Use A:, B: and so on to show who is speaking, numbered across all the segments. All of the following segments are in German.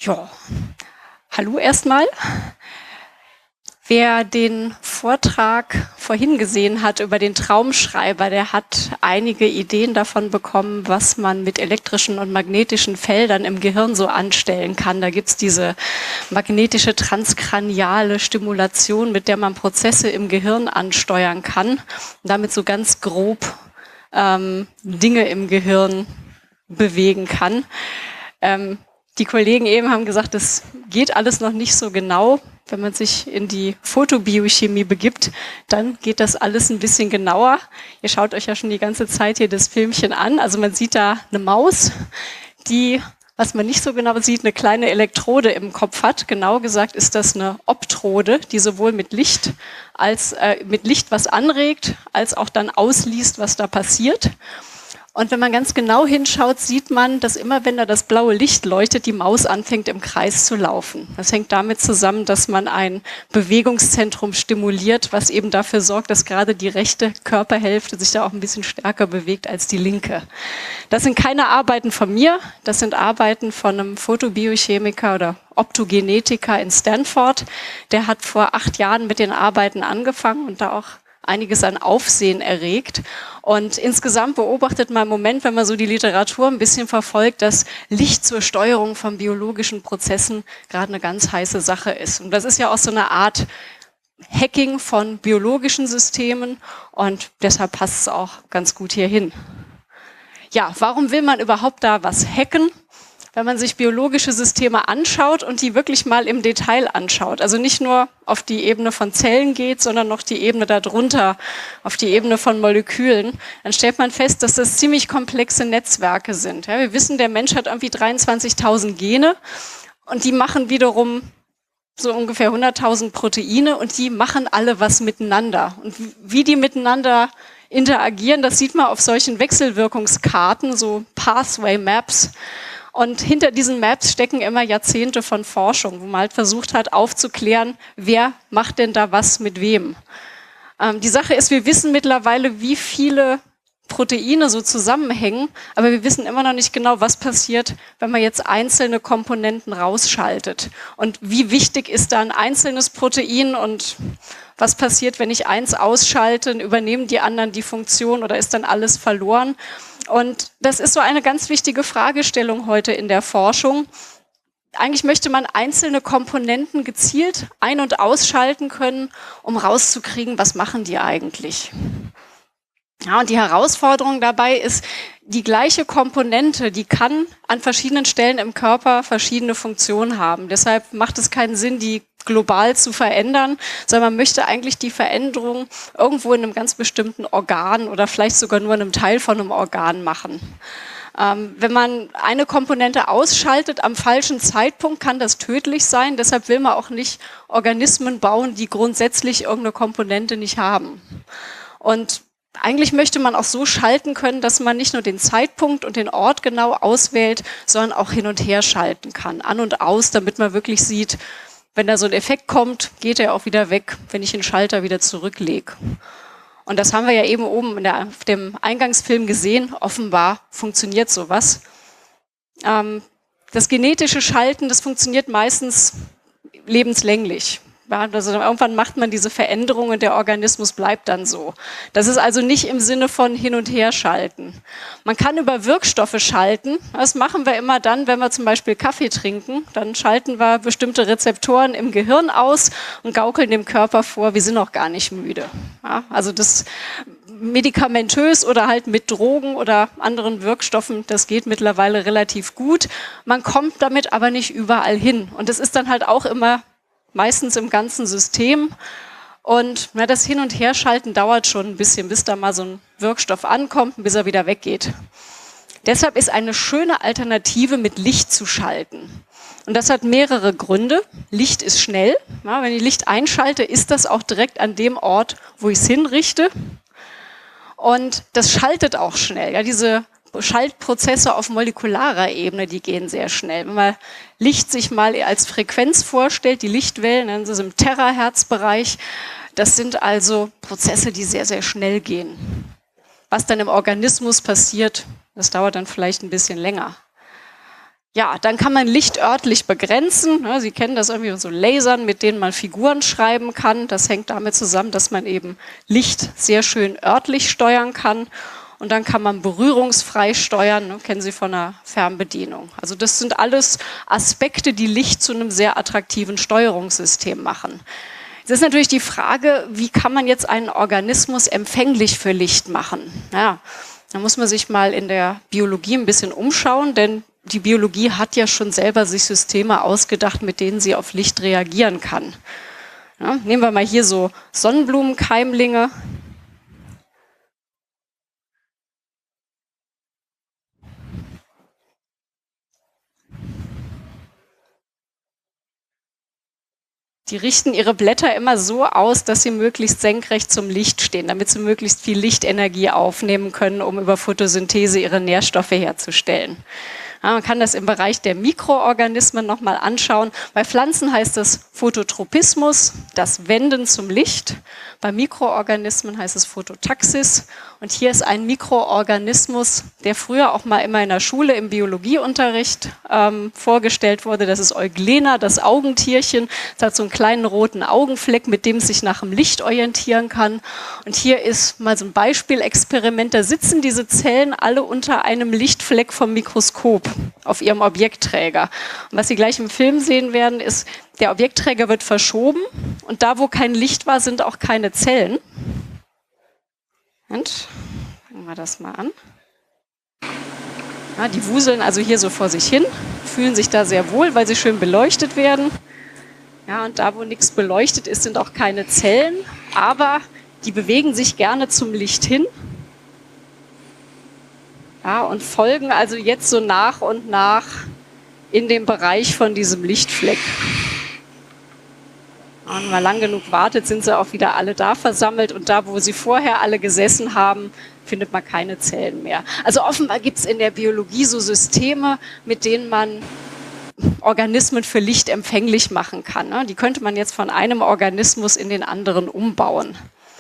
A: Ja, hallo erstmal. Wer den Vortrag vorhin gesehen hat über den Traumschreiber, der hat einige Ideen davon bekommen, was man mit elektrischen und magnetischen Feldern im Gehirn so anstellen kann. Da gibt's diese magnetische transkraniale Stimulation, mit der man Prozesse im Gehirn ansteuern kann und damit so ganz grob Dinge im Gehirn bewegen kann. Die Kollegen eben haben gesagt, das geht alles noch nicht so genau. Wenn man sich in die Photobiochemie begibt, dann geht das alles ein bisschen genauer. Ihr schaut euch ja schon die ganze Zeit hier das Filmchen an. Also man sieht da eine Maus, die, was man nicht so genau sieht, eine kleine Elektrode im Kopf hat. Genau gesagt ist das eine Optrode, die sowohl mit Licht was anregt, als auch dann ausliest, was da passiert. Und wenn man ganz genau hinschaut, sieht man, dass immer, wenn da das blaue Licht leuchtet, die Maus anfängt, im Kreis zu laufen. Das hängt damit zusammen, dass man ein Bewegungszentrum stimuliert, was eben dafür sorgt, dass gerade die rechte Körperhälfte sich da auch ein bisschen stärker bewegt als die linke. Das sind keine Arbeiten von mir, das sind Arbeiten von einem Photobiochemiker oder Optogenetiker in Stanford. Der hat vor 8 Jahren mit den Arbeiten angefangen und da auch einiges an Aufsehen erregt. Und insgesamt beobachtet man im Moment, wenn man so die Literatur ein bisschen verfolgt, dass Licht zur Steuerung von biologischen Prozessen gerade eine ganz heiße Sache ist. Und das ist ja auch so eine Art Hacking von biologischen Systemen und deshalb passt es auch ganz gut hier hin. Ja, warum will man überhaupt da was hacken? Wenn man sich biologische Systeme anschaut und die wirklich mal im Detail anschaut, also nicht nur auf die Ebene von Zellen geht, sondern noch die Ebene darunter, auf die Ebene von Molekülen, dann stellt man fest, dass das ziemlich komplexe Netzwerke sind. Ja, wir wissen, der Mensch hat irgendwie 23.000 Gene und die machen wiederum so ungefähr 100.000 Proteine und die machen alle was miteinander. Und wie die miteinander interagieren, das sieht man auf solchen Wechselwirkungskarten, so Pathway Maps. Und hinter diesen Maps stecken immer Jahrzehnte von Forschung, wo man halt versucht hat aufzuklären, wer macht denn da was mit wem. Die Sache ist, wir wissen mittlerweile, wie viele Proteine so zusammenhängen, aber wir wissen immer noch nicht genau, was passiert, wenn man jetzt einzelne Komponenten rausschaltet. Und wie wichtig ist da ein einzelnes Protein und was passiert, wenn ich eins ausschalte, übernehmen die anderen die Funktion oder ist dann alles verloren? Und das ist so eine ganz wichtige Fragestellung heute in der Forschung. Eigentlich möchte man einzelne Komponenten gezielt ein- und ausschalten können, um rauszukriegen, was machen die eigentlich. Ja, und die Herausforderung dabei ist, die gleiche Komponente, die kann an verschiedenen Stellen im Körper verschiedene Funktionen haben. Deshalb macht es keinen Sinn, die global zu verändern, sondern man möchte eigentlich die Veränderung irgendwo in einem ganz bestimmten Organ oder vielleicht sogar nur in einem Teil von einem Organ machen. Wenn man eine Komponente ausschaltet am falschen Zeitpunkt, kann das tödlich sein. Deshalb will man auch nicht Organismen bauen, die grundsätzlich irgendeine Komponente nicht haben. Und eigentlich möchte man auch so schalten können, dass man nicht nur den Zeitpunkt und den Ort genau auswählt, sondern auch hin und her schalten kann, an und aus, damit man wirklich sieht, wenn da so ein Effekt kommt, geht er auch wieder weg, wenn ich den Schalter wieder zurücklege. Und das haben wir ja eben oben auf dem Eingangsfilm gesehen. Offenbar funktioniert sowas. Das genetische Schalten, das funktioniert meistens lebenslänglich. Ja, also irgendwann macht man diese Veränderung und der Organismus bleibt dann so. Das ist also nicht im Sinne von hin und her schalten. Man kann über Wirkstoffe schalten. Das machen wir immer dann, wenn wir zum Beispiel Kaffee trinken. Dann schalten wir bestimmte Rezeptoren im Gehirn aus und gaukeln dem Körper vor, wir sind noch gar nicht müde. Ja, also das medikamentös oder halt mit Drogen oder anderen Wirkstoffen, das geht mittlerweile relativ gut. Man kommt damit aber nicht überall hin. Und das ist dann halt auch immer meistens im ganzen System. Und das Hin- und Herschalten dauert schon ein bisschen, bis da mal so ein Wirkstoff ankommt und bis er wieder weggeht. Deshalb ist eine schöne Alternative, mit Licht zu schalten. Und das hat mehrere Gründe. Licht ist schnell. Ja, wenn ich Licht einschalte, ist das auch direkt an dem Ort, wo ich es hinrichte. Und das schaltet auch schnell. Ja, diese Schaltprozesse auf molekularer Ebene, die gehen sehr schnell. Wenn man Licht sich mal als Frequenz vorstellt, die Lichtwellen, dann sind sie im Terahertz-Bereich. Das sind also Prozesse, die sehr, sehr schnell gehen. Was dann im Organismus passiert, das dauert dann vielleicht ein bisschen länger. Ja, dann kann man Licht örtlich begrenzen. Sie kennen das irgendwie so Lasern, mit denen man Figuren schreiben kann. Das hängt damit zusammen, dass man eben Licht sehr schön örtlich steuern kann. Und dann kann man berührungsfrei steuern, kennen Sie von der Fernbedienung. Also das sind alles Aspekte, die Licht zu einem sehr attraktiven Steuerungssystem machen. Es ist natürlich die Frage, wie kann man jetzt einen Organismus empfänglich für Licht machen? Ja, da muss man sich mal in der Biologie ein bisschen umschauen, denn die Biologie hat ja schon selber sich Systeme ausgedacht, mit denen sie auf Licht reagieren kann. Ja, nehmen wir mal hier so Sonnenblumenkeimlinge. Die richten ihre Blätter immer so aus, dass sie möglichst senkrecht zum Licht stehen, damit sie möglichst viel Lichtenergie aufnehmen können, um über Photosynthese ihre Nährstoffe herzustellen. Ja, man kann das im Bereich der Mikroorganismen nochmal anschauen. Bei Pflanzen heißt es Phototropismus, das Wenden zum Licht. Bei Mikroorganismen heißt es Phototaxis. Und hier ist ein Mikroorganismus, der früher auch mal immer in der Schule im Biologieunterricht vorgestellt wurde. Das ist Euglena, das Augentierchen. Es hat so einen kleinen roten Augenfleck, mit dem es sich nach dem Licht orientieren kann. Und hier ist mal so ein Beispielexperiment. Da sitzen diese Zellen alle unter einem Lichtfleck vom Mikroskop auf ihrem Objektträger. Und was Sie gleich im Film sehen werden, ist, der Objektträger wird verschoben und da, wo kein Licht war, sind auch keine Zellen. Und fangen wir das mal an. Ja, die wuseln also hier so vor sich hin, fühlen sich da sehr wohl, weil sie schön beleuchtet werden. Ja, und da, wo nichts beleuchtet ist, sind auch keine Zellen, aber die bewegen sich gerne zum Licht hin. Ja, und folgen also jetzt so nach und nach in den Bereich von diesem Lichtfleck. Und wenn man lang genug wartet, sind sie auch wieder alle da versammelt. Und da, wo sie vorher alle gesessen haben, findet man keine Zellen mehr. Also offenbar gibt es in der Biologie so Systeme, mit denen man Organismen für Licht empfänglich machen kann. Die könnte man jetzt von einem Organismus in den anderen umbauen.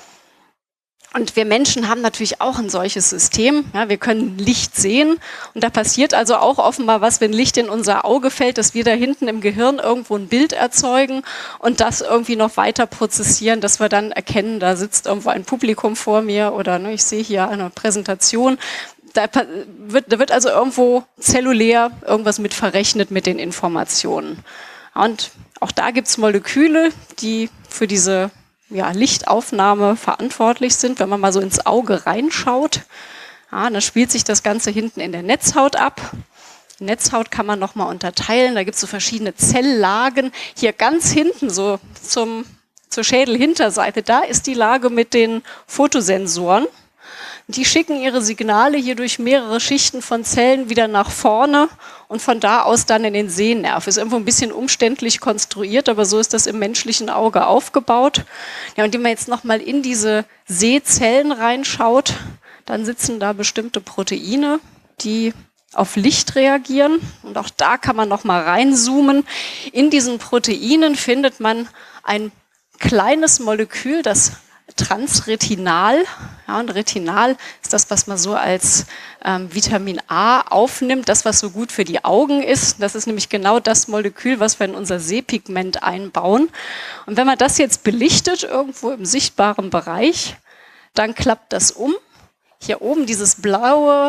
A: Und wir Menschen haben natürlich auch ein solches System. Ja, wir können Licht sehen und da passiert also auch offenbar was, wenn Licht in unser Auge fällt, dass wir da hinten im Gehirn irgendwo ein Bild erzeugen und das irgendwie noch weiter prozessieren, dass wir dann erkennen, da sitzt irgendwo ein Publikum vor mir oder ich sehe hier eine Präsentation. Da wird also irgendwo zellulär irgendwas mit verrechnet mit den Informationen. Und auch da gibt es Moleküle, die für diese Lichtaufnahme verantwortlich sind. Wenn man mal so ins Auge reinschaut, dann spielt sich das Ganze hinten in der Netzhaut ab. Die Netzhaut kann man nochmal unterteilen. Da gibt es so verschiedene Zelllagen. Hier ganz hinten, so zur Schädelhinterseite, da ist die Lage mit den Photosensoren. Die schicken ihre Signale hier durch mehrere Schichten von Zellen wieder nach vorne und von da aus dann in den Sehnerv. Ist irgendwo ein bisschen umständlich konstruiert, aber so ist das im menschlichen Auge aufgebaut. Ja, und wenn man jetzt nochmal in diese Sehzellen reinschaut, dann sitzen da bestimmte Proteine, die auf Licht reagieren. Und auch da kann man nochmal reinzoomen. In diesen Proteinen findet man ein kleines Molekül, das Transretinal. Ja, und Retinal ist das, was man so als Vitamin A aufnimmt, das, was so gut für die Augen ist. Das ist nämlich genau das Molekül, was wir in unser Sehpigment einbauen. Und wenn man das jetzt belichtet, irgendwo im sichtbaren Bereich, dann klappt das um. Hier oben dieses blaue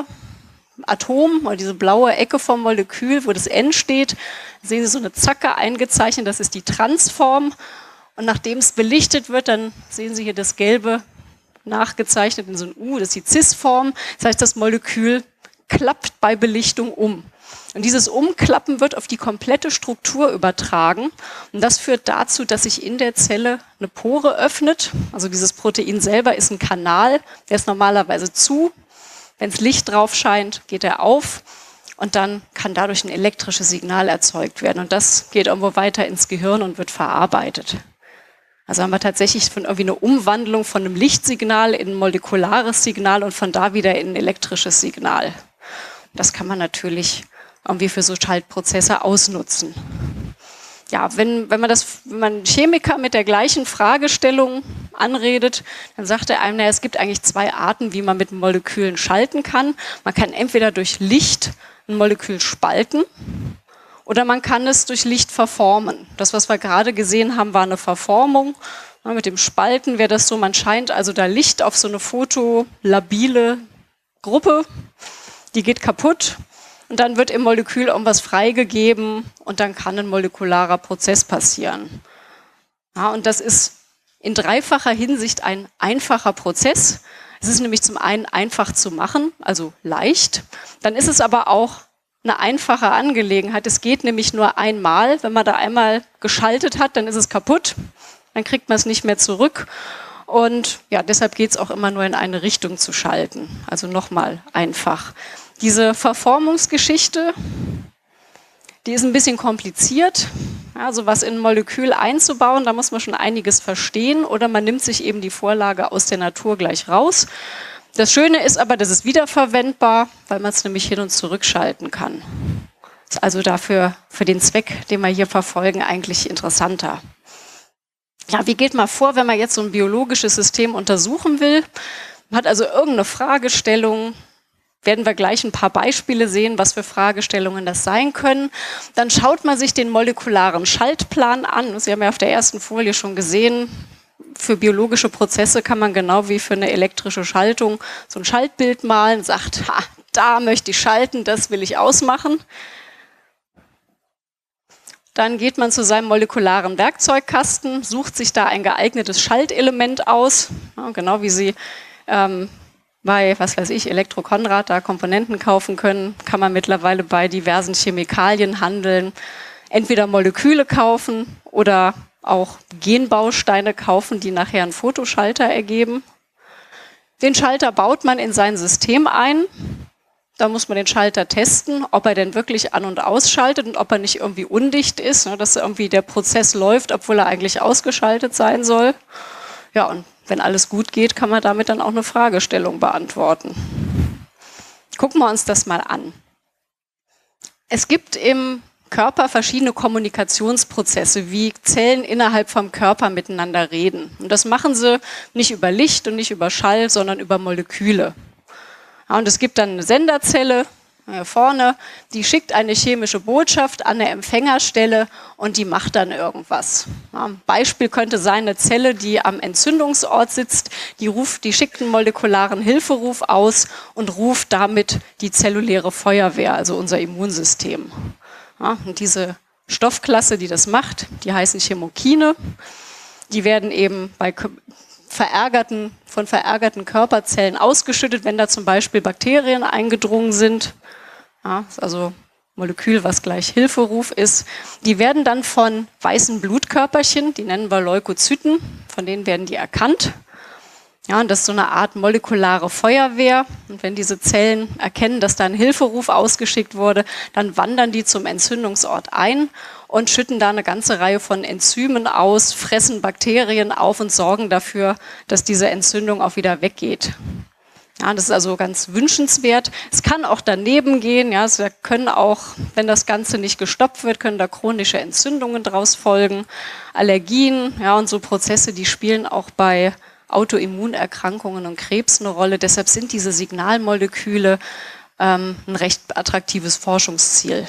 A: Atom oder diese blaue Ecke vom Molekül, wo das N steht, sehen Sie so eine Zacke eingezeichnet, das ist die Transform. Und nachdem es belichtet wird, dann sehen Sie hier das Gelbe nachgezeichnet in so ein U, das ist die Cis-Form. Das heißt, das Molekül klappt bei Belichtung um. Und dieses Umklappen wird auf die komplette Struktur übertragen. Und das führt dazu, dass sich in der Zelle eine Pore öffnet. Also dieses Protein selber ist ein Kanal, der ist normalerweise zu. Wenn das Licht drauf scheint, geht er auf. Und dann kann dadurch ein elektrisches Signal erzeugt werden. Und das geht irgendwo weiter ins Gehirn und wird verarbeitet. Also haben wir tatsächlich von irgendwie eine Umwandlung von einem Lichtsignal in ein molekulares Signal und von da wieder in ein elektrisches Signal. Das kann man natürlich irgendwie für so Schaltprozesse ausnutzen. Ja, wenn man einen Chemiker mit der gleichen Fragestellung anredet, dann sagt er einem, es gibt eigentlich zwei Arten, wie man mit Molekülen schalten kann. Man kann entweder durch Licht ein Molekül spalten, Oder man kann es durch Licht verformen. Das, was wir gerade gesehen haben, war eine Verformung. Ja, mit dem Spalten wäre das so, man scheint also da Licht auf so eine fotolabile Gruppe, die geht kaputt und dann wird im Molekül irgendwas freigegeben und dann kann ein molekularer Prozess passieren. Ja, und das ist in dreifacher Hinsicht ein einfacher Prozess. Es ist nämlich zum einen einfach zu machen, also leicht. Dann ist es aber auch eine einfache Angelegenheit. Es geht nämlich nur einmal. Wenn man da einmal geschaltet hat, dann ist es kaputt. Dann kriegt man es nicht mehr zurück. Und ja, deshalb geht es auch immer nur in eine Richtung zu schalten. Also nochmal einfach. Diese Verformungsgeschichte, die ist ein bisschen kompliziert. Also was in ein Molekül einzubauen, da muss man schon einiges verstehen. Oder man nimmt sich eben die Vorlage aus der Natur gleich raus. Das Schöne ist aber, das ist wiederverwendbar, weil man es nämlich hin und zurück schalten kann. Ist also dafür, für den Zweck, den wir hier verfolgen, eigentlich interessanter. Ja, wie geht man vor, wenn man jetzt so ein biologisches System untersuchen will? Man hat also irgendeine Fragestellung, werden wir gleich ein paar Beispiele sehen, was für Fragestellungen das sein können. Dann schaut man sich den molekularen Schaltplan an. Sie haben ja auf der ersten Folie schon gesehen, für biologische Prozesse kann man genau wie für eine elektrische Schaltung so ein Schaltbild malen, sagt, da möchte ich schalten, das will ich ausmachen. Dann geht man zu seinem molekularen Werkzeugkasten, sucht sich da ein geeignetes Schaltelement aus, ja, genau wie Sie bei, was weiß ich, Elektro-Konrad da Komponenten kaufen können, kann man mittlerweile bei diversen Chemikalien handeln, entweder Moleküle kaufen oder auch Genbausteine kaufen, die nachher einen Fotoschalter ergeben. Den Schalter baut man in sein System ein. Da muss man den Schalter testen, ob er denn wirklich an- und ausschaltet und ob er nicht irgendwie undicht ist, dass irgendwie der Prozess läuft, obwohl er eigentlich ausgeschaltet sein soll. Ja, und wenn alles gut geht, kann man damit dann auch eine Fragestellung beantworten. Gucken wir uns das mal an. Es gibt im Körper verschiedene Kommunikationsprozesse, wie Zellen innerhalb vom Körper miteinander reden. Und das machen sie nicht über Licht und nicht über Schall, sondern über Moleküle. Ja, und es gibt dann eine Senderzelle hier vorne, die schickt eine chemische Botschaft an eine Empfängerstelle und die macht dann irgendwas. Ja, ein Beispiel könnte sein, eine Zelle, die am Entzündungsort sitzt, die schickt einen molekularen Hilferuf aus und ruft damit die zelluläre Feuerwehr, also unser Immunsystem. Ja, und diese Stoffklasse, die das macht, die heißen Chemokine. Die werden eben von verärgerten Körperzellen ausgeschüttet, wenn da zum Beispiel Bakterien eingedrungen sind. Ja, ist also Molekül, was gleich Hilferuf ist. Die werden dann von weißen Blutkörperchen, die nennen wir Leukozyten, von denen werden die erkannt. Ja, und das ist so eine Art molekulare Feuerwehr. Und wenn diese Zellen erkennen, dass da ein Hilferuf ausgeschickt wurde, dann wandern die zum Entzündungsort ein und schütten da eine ganze Reihe von Enzymen aus, fressen Bakterien auf und sorgen dafür, dass diese Entzündung auch wieder weggeht. Ja, das ist also ganz wünschenswert. Es kann auch daneben gehen. Ja, es können auch, wenn das Ganze nicht gestoppt wird, können da chronische Entzündungen draus folgen, Allergien, ja, und so Prozesse, die spielen auch bei Autoimmunerkrankungen und Krebs eine Rolle. Deshalb sind diese Signalmoleküle ein recht attraktives Forschungsziel.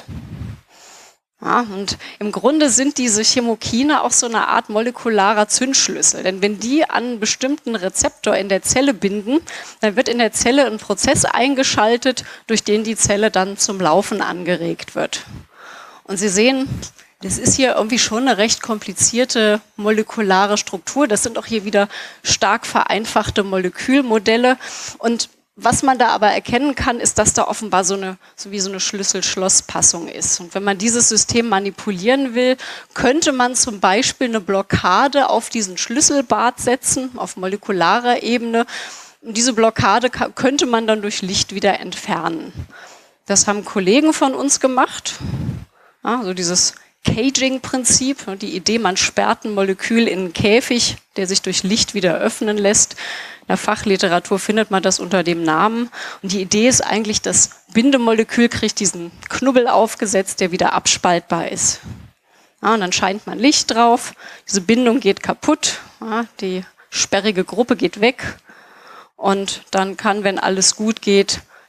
A: Ja, und im Grunde sind diese Chemokine auch so eine Art molekularer Zündschlüssel. Denn wenn die an einen bestimmten Rezeptor in der Zelle binden, dann wird in der Zelle ein Prozess eingeschaltet, durch den die Zelle dann zum Laufen angeregt wird. Und Sie sehen, das ist hier irgendwie schon eine recht komplizierte molekulare Struktur. Das sind auch hier wieder stark vereinfachte Molekülmodelle. Und was man da aber erkennen kann, ist, dass da offenbar so wie so eine Schlüssel-Schloss-Passung ist. Und wenn man dieses System manipulieren will, könnte man zum Beispiel eine Blockade auf diesen Schlüsselbart setzen, auf molekularer Ebene. Und diese Blockade könnte man dann durch Licht wieder entfernen. Das haben Kollegen von uns gemacht. Ja, so dieses Caging-Prinzip, die Idee, man sperrt ein Molekül in einen Käfig, der sich durch Licht wieder öffnen lässt. In der Fachliteratur findet man das unter dem Namen. Und die Idee ist eigentlich, das Bindemolekül kriegt diesen Knubbel aufgesetzt, der wieder abspaltbar ist. Ja, und dann scheint man Licht drauf, diese Bindung geht kaputt, ja, die sperrige Gruppe geht weg und dann kann, wenn alles gut geht,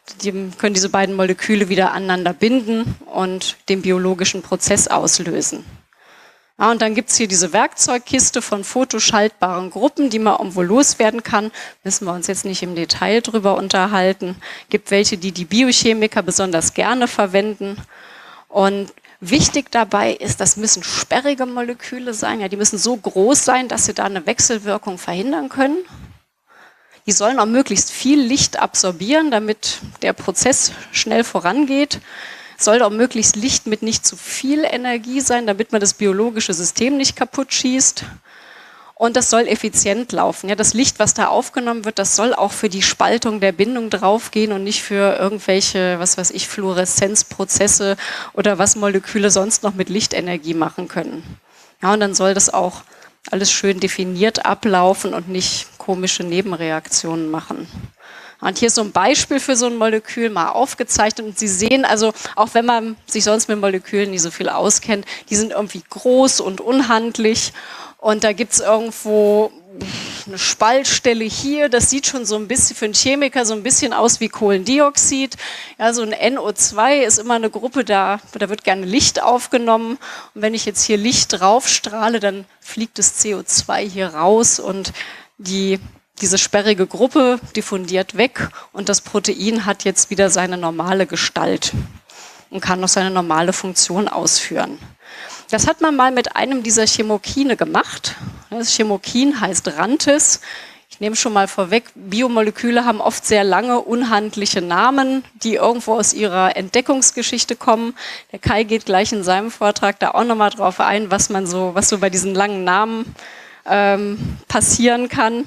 A: können diese beiden Moleküle wieder aneinander binden und den biologischen Prozess auslösen. Ja, und dann gibt's hier diese Werkzeugkiste von photoschaltbaren Gruppen, die man irgendwo loswerden kann. Müssen wir uns jetzt nicht im Detail drüber unterhalten. Gibt welche, die Biochemiker besonders gerne verwenden. Und wichtig dabei ist, das müssen sperrige Moleküle sein. Ja, die müssen so groß sein, dass sie da eine Wechselwirkung verhindern können. Die sollen auch möglichst viel Licht absorbieren, damit der Prozess schnell vorangeht. Soll auch möglichst Licht mit nicht zu viel Energie sein, damit man das biologische System nicht kaputt schießt. Und das soll effizient laufen. Ja, das Licht, was da aufgenommen wird, das soll auch für die Spaltung der Bindung draufgehen und nicht für irgendwelche, was weiß ich, Fluoreszenzprozesse oder was Moleküle sonst noch mit Lichtenergie machen können. Ja, und dann soll das auch alles schön definiert ablaufen und nicht komische Nebenreaktionen machen. Und hier ist so ein Beispiel für so ein Molekül mal aufgezeichnet. Und Sie sehen also, auch wenn man sich sonst mit Molekülen nicht so viel auskennt, die sind irgendwie groß und unhandlich. Und da gibt's irgendwo eine Spaltstelle hier. Das sieht schon so ein bisschen für einen Chemiker so ein bisschen aus wie Kohlendioxid. Ja, so ein NO2 ist immer eine Gruppe, da wird gerne Licht aufgenommen. Und wenn ich jetzt hier Licht draufstrahle, dann fliegt das CO2 hier raus und diese sperrige Gruppe diffundiert weg und das Protein hat jetzt wieder seine normale Gestalt und kann noch seine normale Funktion ausführen. Das hat man mal mit einem dieser Chemokine gemacht. Das Chemokin heißt Rantes. Ich nehme schon mal vorweg, Biomoleküle haben oft sehr lange, unhandliche Namen, die irgendwo aus ihrer Entdeckungsgeschichte kommen. Der Kai geht gleich in seinem Vortrag da auch nochmal drauf ein, was so bei diesen langen Namen passieren kann.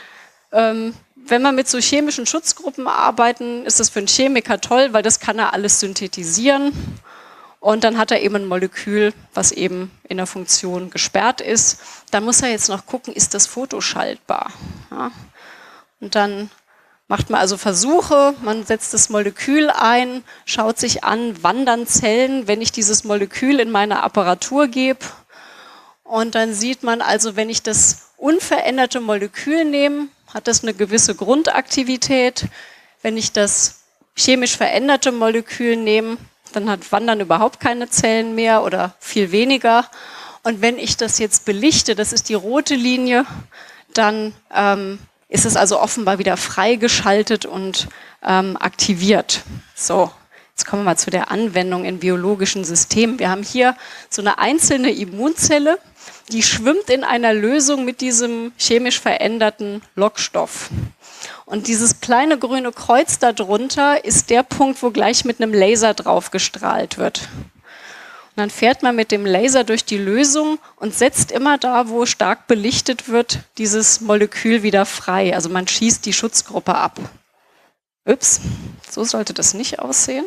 A: Wenn wir mit so chemischen Schutzgruppen arbeiten, ist das für einen Chemiker toll, weil das kann er alles synthetisieren. Und dann hat er eben ein Molekül, was eben in der Funktion gesperrt ist. Dann muss er jetzt noch gucken, ist das photoschaltbar? Ja. Und dann macht man also Versuche, man setzt das Molekül ein, schaut sich an, wandern Zellen, wenn ich dieses Molekül in meine Apparatur gebe. Und dann sieht man also, wenn ich das unveränderte Molekül nehme, hat das eine gewisse Grundaktivität. Wenn ich das chemisch veränderte Molekül nehme, dann wandern überhaupt keine Zellen mehr oder viel weniger. Und wenn ich das jetzt belichte, das ist die rote Linie, dann ist es also offenbar wieder freigeschaltet und aktiviert. So, jetzt kommen wir mal zu der Anwendung in biologischen Systemen. Wir haben hier so eine einzelne Immunzelle, die schwimmt in einer Lösung mit diesem chemisch veränderten Lockstoff. Und dieses kleine grüne Kreuz darunter ist der Punkt, wo gleich mit einem Laser drauf gestrahlt wird. Und dann fährt man mit dem Laser durch die Lösung und setzt immer da, wo stark belichtet wird, dieses Molekül wieder frei. Also man schießt die Schutzgruppe ab. Ups, so sollte das nicht aussehen.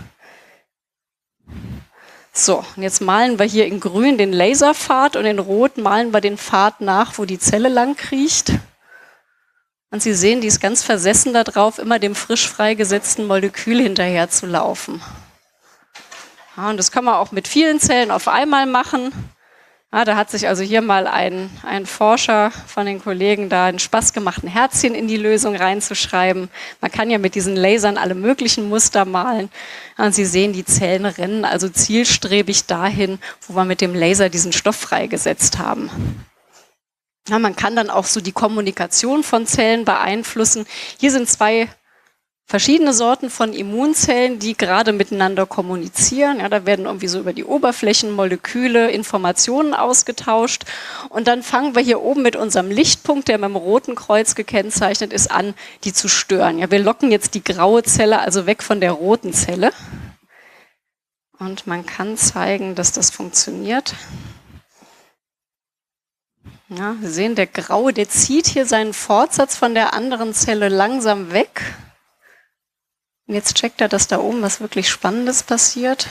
A: So, und jetzt malen wir hier in grün den Laserpfad und in rot malen wir den Pfad nach, wo die Zelle lang kriecht. Und Sie sehen, die ist ganz versessen darauf, immer dem frisch freigesetzten Molekül hinterher zu laufen. Ja, und das kann man auch mit vielen Zellen auf einmal machen. Ja, da hat sich also hier mal ein Forscher von den Kollegen da einen Spaß gemacht, ein Herzchen in die Lösung reinzuschreiben. Man kann ja mit diesen Lasern alle möglichen Muster malen. Ja, und Sie sehen, die Zellen rennen also zielstrebig dahin, wo wir mit dem Laser diesen Stoff freigesetzt haben. Ja, man kann dann auch so die Kommunikation von Zellen beeinflussen. Hier sind zwei verschiedene Sorten von Immunzellen, die gerade miteinander kommunizieren. Ja, da werden irgendwie so über die Oberflächen Moleküle Informationen ausgetauscht. Und dann fangen wir hier oben mit unserem Lichtpunkt, der mit dem roten Kreuz gekennzeichnet ist, an, die zu stören. Ja, wir locken jetzt die graue Zelle also weg von der roten Zelle. Und man kann zeigen, dass das funktioniert. Ja, wir sehen, der Graue, der zieht hier seinen Fortsatz von der anderen Zelle langsam weg. Und jetzt checkt er, dass da oben was wirklich Spannendes passiert.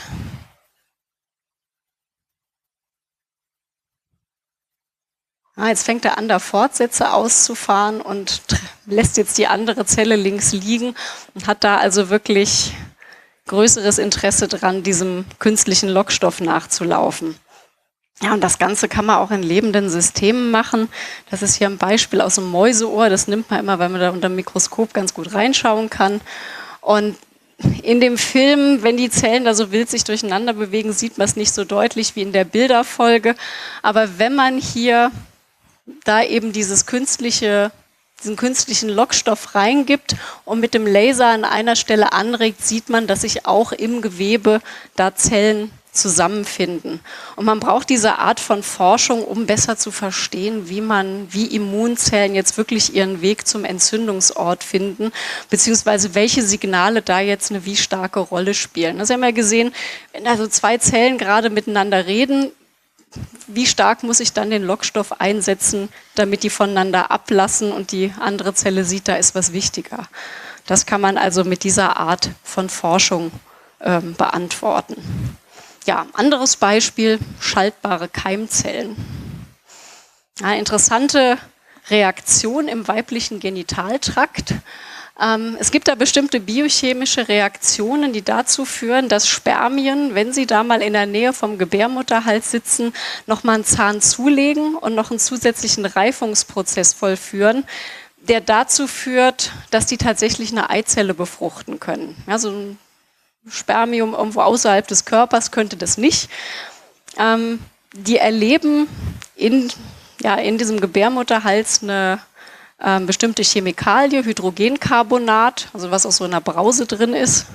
A: Jetzt fängt er an, da Fortsätze auszufahren und lässt jetzt die andere Zelle links liegen und hat da also wirklich größeres Interesse dran, diesem künstlichen Lockstoff nachzulaufen. Ja, und das Ganze kann man auch in lebenden Systemen machen. Das ist hier ein Beispiel aus dem Mäuseohr. Das nimmt man immer, weil man da unter dem Mikroskop ganz gut reinschauen kann. Und in dem Film, wenn die Zellen da so wild sich durcheinander bewegen, sieht man es nicht so deutlich wie in der Bilderfolge. Aber wenn man hier da eben diesen künstlichen Lockstoff reingibt und mit dem Laser an einer Stelle anregt, sieht man, dass sich auch im Gewebe da Zellen zusammenfinden. Und man braucht diese Art von Forschung, um besser zu verstehen, wie Immunzellen jetzt wirklich ihren Weg zum Entzündungsort finden, beziehungsweise welche Signale da jetzt eine wie starke Rolle spielen. Sie haben ja gesehen, wenn also zwei Zellen gerade miteinander reden, wie stark muss ich dann den Lockstoff einsetzen, damit die voneinander ablassen und die andere Zelle sieht, da ist was wichtiger. Das kann man also mit dieser Art von Forschung beantworten. Ja, anderes Beispiel, schaltbare Keimzellen. Eine interessante Reaktion im weiblichen Genitaltrakt. Es gibt da bestimmte biochemische Reaktionen, die dazu führen, dass Spermien, wenn sie da mal in der Nähe vom Gebärmutterhals sitzen, nochmal einen Zahn zulegen und noch einen zusätzlichen Reifungsprozess vollführen, der dazu führt, dass die tatsächlich eine Eizelle befruchten können. Ja, so ein Spermium irgendwo außerhalb des Körpers könnte das nicht. Die erleben in diesem Gebärmutterhals eine bestimmte Chemikalie, Hydrogencarbonat, also was aus so einer Brause drin ist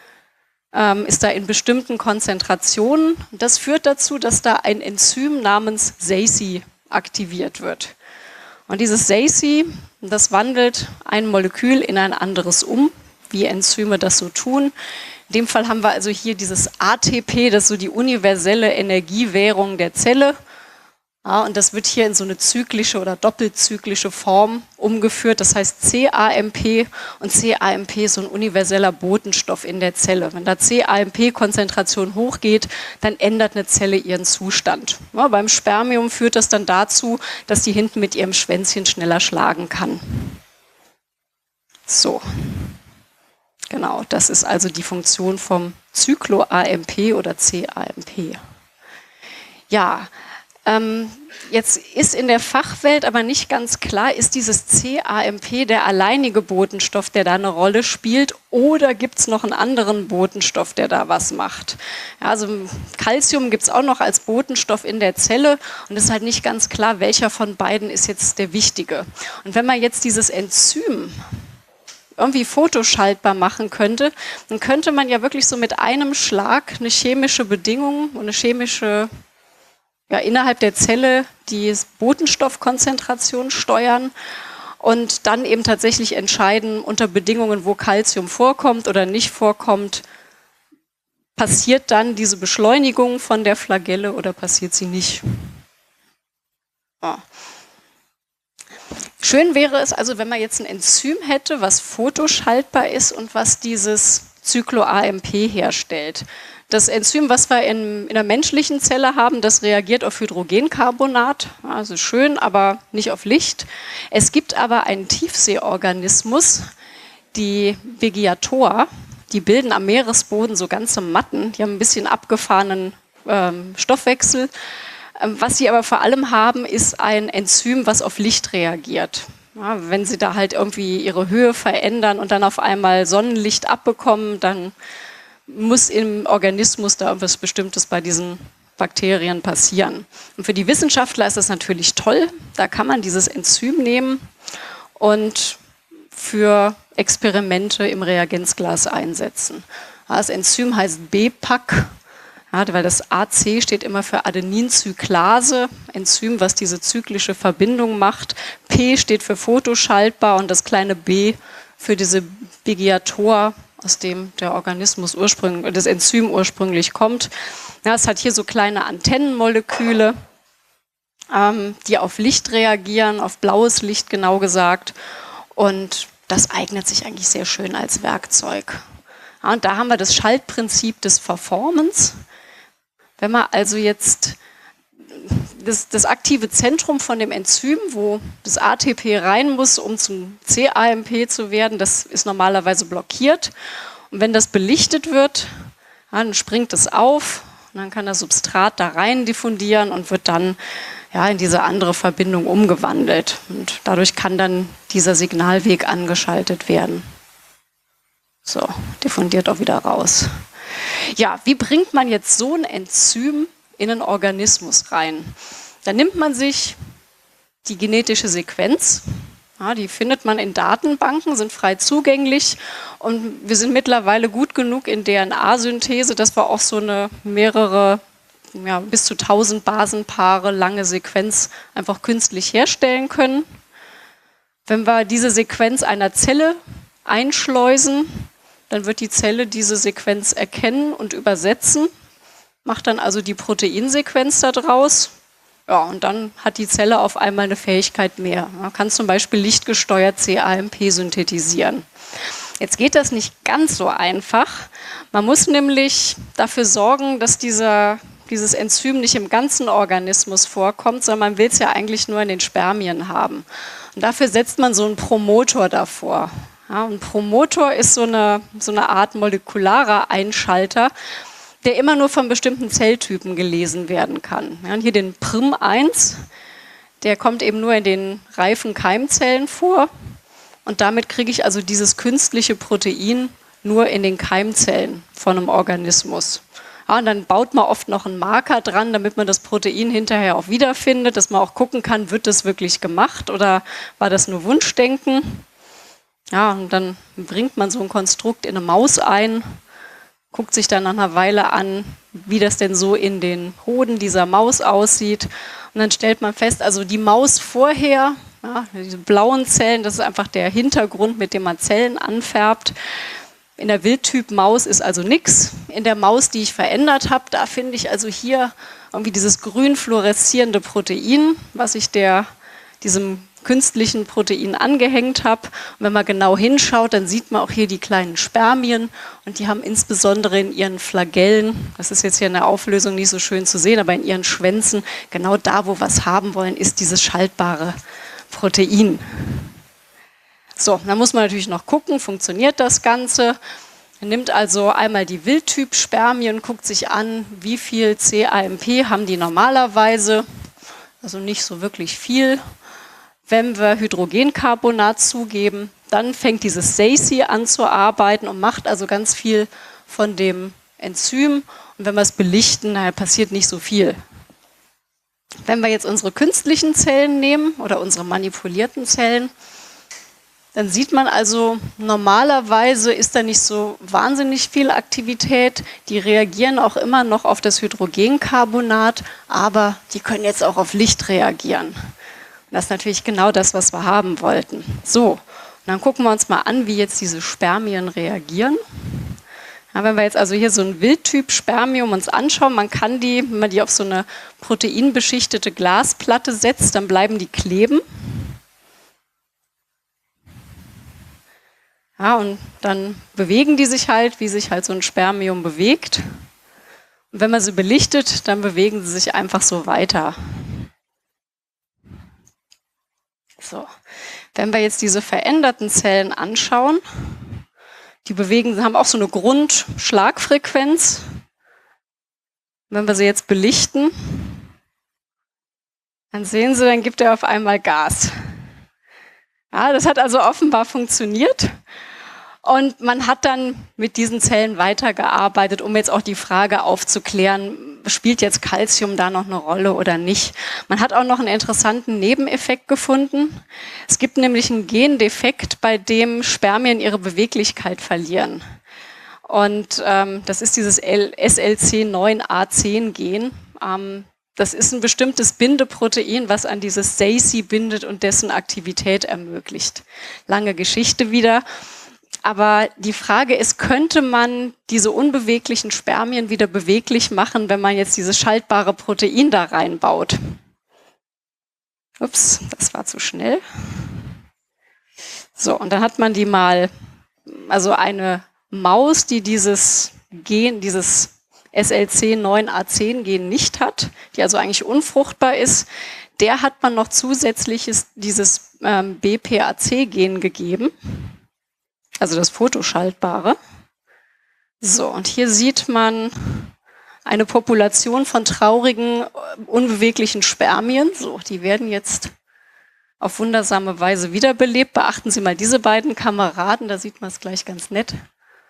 A: da in bestimmten Konzentrationen. Das führt dazu, dass da ein Enzym namens SACI aktiviert wird. Und dieses SACI, das wandelt ein Molekül in ein anderes um, wie Enzyme das so tun. In dem Fall haben wir also hier dieses ATP, das ist so die universelle Energiewährung der Zelle. Ja, und das wird hier in so eine zyklische oder doppelzyklische Form umgeführt. Das heißt CAMP, und CAMP ist so ein universeller Botenstoff in der Zelle. Wenn da CAMP-Konzentration hochgeht, dann ändert eine Zelle ihren Zustand. Ja, beim Spermium führt das dann dazu, dass die hinten mit ihrem Schwänzchen schneller schlagen kann. So. Genau, das ist also die Funktion vom Cyclo-AMP oder CAMP. Ja, jetzt ist in der Fachwelt aber nicht ganz klar, ist dieses CAMP der alleinige Botenstoff, der da eine Rolle spielt, oder gibt es noch einen anderen Botenstoff, der da was macht? Ja, also Calcium gibt es auch noch als Botenstoff in der Zelle und es ist halt nicht ganz klar, welcher von beiden ist jetzt der wichtige. Und wenn man jetzt dieses Enzym irgendwie fotoschaltbar machen könnte, dann könnte man ja wirklich so mit einem Schlag eine chemische Bedingung und eine chemische, ja, innerhalb der Zelle die Botenstoffkonzentration steuern und dann eben tatsächlich entscheiden, unter Bedingungen, wo Calcium vorkommt oder nicht vorkommt, passiert dann diese Beschleunigung von der Flagelle oder passiert sie nicht. Ja. Schön wäre es also, wenn man jetzt ein Enzym hätte, was fotoschaltbar ist und was dieses Cyclo-AMP herstellt. Das Enzym, was wir in der menschlichen Zelle haben, das reagiert auf Hydrogencarbonat, also schön, aber nicht auf Licht. Es gibt aber einen Tiefseeorganismus, die Vegiator, die bilden am Meeresboden so ganze Matten, die haben ein bisschen abgefahrenen Stoffwechsel. Was sie aber vor allem haben, ist ein Enzym, was auf Licht reagiert. Ja, wenn sie da halt irgendwie ihre Höhe verändern und dann auf einmal Sonnenlicht abbekommen, dann muss im Organismus da irgendwas Bestimmtes bei diesen Bakterien passieren. Und für die Wissenschaftler ist das natürlich toll. Da kann man dieses Enzym nehmen und für Experimente im Reagenzglas einsetzen. Das Enzym heißt BPAC. Ja, weil das AC steht immer für Adenincyclase, Enzym, was diese zyklische Verbindung macht. P steht für photoschaltbar und das kleine B für diese Vegiator, aus dem der Organismus das Enzym ursprünglich kommt. Ja, es hat hier so kleine Antennenmoleküle, die auf Licht reagieren, auf blaues Licht genau gesagt. Und das eignet sich eigentlich sehr schön als Werkzeug. Ja, und da haben wir das Schaltprinzip des Verformens. Wenn man also jetzt das aktive Zentrum von dem Enzym, wo das ATP rein muss, um zum CAMP zu werden, das ist normalerweise blockiert. Und wenn das belichtet wird, dann springt es auf und dann kann das Substrat da rein diffundieren und wird dann in diese andere Verbindung umgewandelt. Und dadurch kann dann dieser Signalweg angeschaltet werden. So, diffundiert auch wieder raus. Ja, wie bringt man jetzt so ein Enzym in einen Organismus rein? Da nimmt man sich die genetische Sequenz, ja, die findet man in Datenbanken, sind frei zugänglich und wir sind mittlerweile gut genug in DNA-Synthese, dass wir auch so eine mehrere, ja, bis zu 1000 Basenpaare lange Sequenz einfach künstlich herstellen können. Wenn wir diese Sequenz einer Zelle einschleusen, dann wird die Zelle diese Sequenz erkennen und übersetzen, macht dann also die Proteinsequenz daraus. Ja, und dann hat die Zelle auf einmal eine Fähigkeit mehr. Man kann zum Beispiel lichtgesteuert cAMP synthetisieren. Jetzt geht das nicht ganz so einfach. Man muss nämlich dafür sorgen, dass dieses Enzym nicht im ganzen Organismus vorkommt, sondern man will es ja eigentlich nur in den Spermien haben. Und dafür setzt man so einen Promoter davor. Ja, ein Promoter ist so eine Art molekularer Einschalter, der immer nur von bestimmten Zelltypen gelesen werden kann. Ja, und hier den Prim1, der kommt eben nur in den reifen Keimzellen vor. Und damit kriege ich also dieses künstliche Protein nur in den Keimzellen von einem Organismus. Ja, und dann baut man oft noch einen Marker dran, damit man das Protein hinterher auch wiederfindet, dass man auch gucken kann, wird das wirklich gemacht oder war das nur Wunschdenken? Ja, und dann bringt man so ein Konstrukt in eine Maus ein, guckt sich dann nach einer Weile an, wie das denn so in den Hoden dieser Maus aussieht. Und dann stellt man fest, also die Maus vorher, ja, diese blauen Zellen, das ist einfach der Hintergrund, mit dem man Zellen anfärbt. In der Wildtyp-Maus ist also nichts. In der Maus, die ich verändert habe, da finde ich also hier irgendwie dieses grün fluoreszierende Protein, was ich diesem künstlichen Protein angehängt habe. Und wenn man genau hinschaut, dann sieht man auch hier die kleinen Spermien und die haben insbesondere in ihren Flagellen, das ist jetzt hier in der Auflösung nicht so schön zu sehen, aber in ihren Schwänzen, genau da, wo wir es haben wollen, ist dieses schaltbare Protein. So, dann muss man natürlich noch gucken, funktioniert das Ganze. Man nimmt also einmal die Wildtyp-Spermien, guckt sich an, wie viel cAMP haben die normalerweise, also nicht so wirklich viel. Wenn wir Hydrogencarbonat zugeben, dann fängt dieses SACI an zu arbeiten und macht also ganz viel von dem Enzym. Und wenn wir es belichten, naja, passiert nicht so viel. Wenn wir jetzt unsere künstlichen Zellen nehmen oder unsere manipulierten Zellen, dann sieht man also, normalerweise ist da nicht so wahnsinnig viel Aktivität. Die reagieren auch immer noch auf das Hydrogencarbonat, aber die können jetzt auch auf Licht reagieren. Das ist natürlich genau das, was wir haben wollten. So, und dann gucken wir uns mal an, wie jetzt diese Spermien reagieren. Ja, wenn wir jetzt also hier so ein Wildtyp-Spermium uns anschauen, man kann die, wenn man die auf so eine proteinbeschichtete Glasplatte setzt, dann bleiben die kleben. Ja, und dann bewegen die sich halt, wie sich halt so ein Spermium bewegt. Und wenn man sie belichtet, dann bewegen sie sich einfach so weiter. So, wenn wir jetzt diese veränderten Zellen anschauen, die haben auch so eine Grundschlagfrequenz. Wenn wir sie jetzt belichten, dann sehen Sie, dann gibt er auf einmal Gas. Ja, das hat also offenbar funktioniert. Und man hat dann mit diesen Zellen weitergearbeitet, um jetzt auch die Frage aufzuklären, spielt jetzt Calcium da noch eine Rolle oder nicht. Man hat auch noch einen interessanten Nebeneffekt gefunden. Es gibt nämlich einen Gendefekt, bei dem Spermien ihre Beweglichkeit verlieren. Und das ist dieses SLC9A10-Gen. Das ist ein bestimmtes Bindeprotein, was an dieses SACI bindet und dessen Aktivität ermöglicht. Lange Geschichte wieder. Aber die Frage ist, könnte man diese unbeweglichen Spermien wieder beweglich machen, wenn man jetzt dieses schaltbare Protein da reinbaut? Ups, das war zu schnell. So, und dann hat man die mal, also eine Maus, die dieses Gen, dieses SLC9A10-Gen nicht hat, die also eigentlich unfruchtbar ist, der hat man noch zusätzliches dieses BPAC-Gen gegeben. Also das Photoschaltbare. So, und hier sieht man eine Population von traurigen, unbeweglichen Spermien. So, die werden jetzt auf wundersame Weise wiederbelebt. Beachten Sie mal diese beiden Kameraden, da sieht man es gleich ganz nett.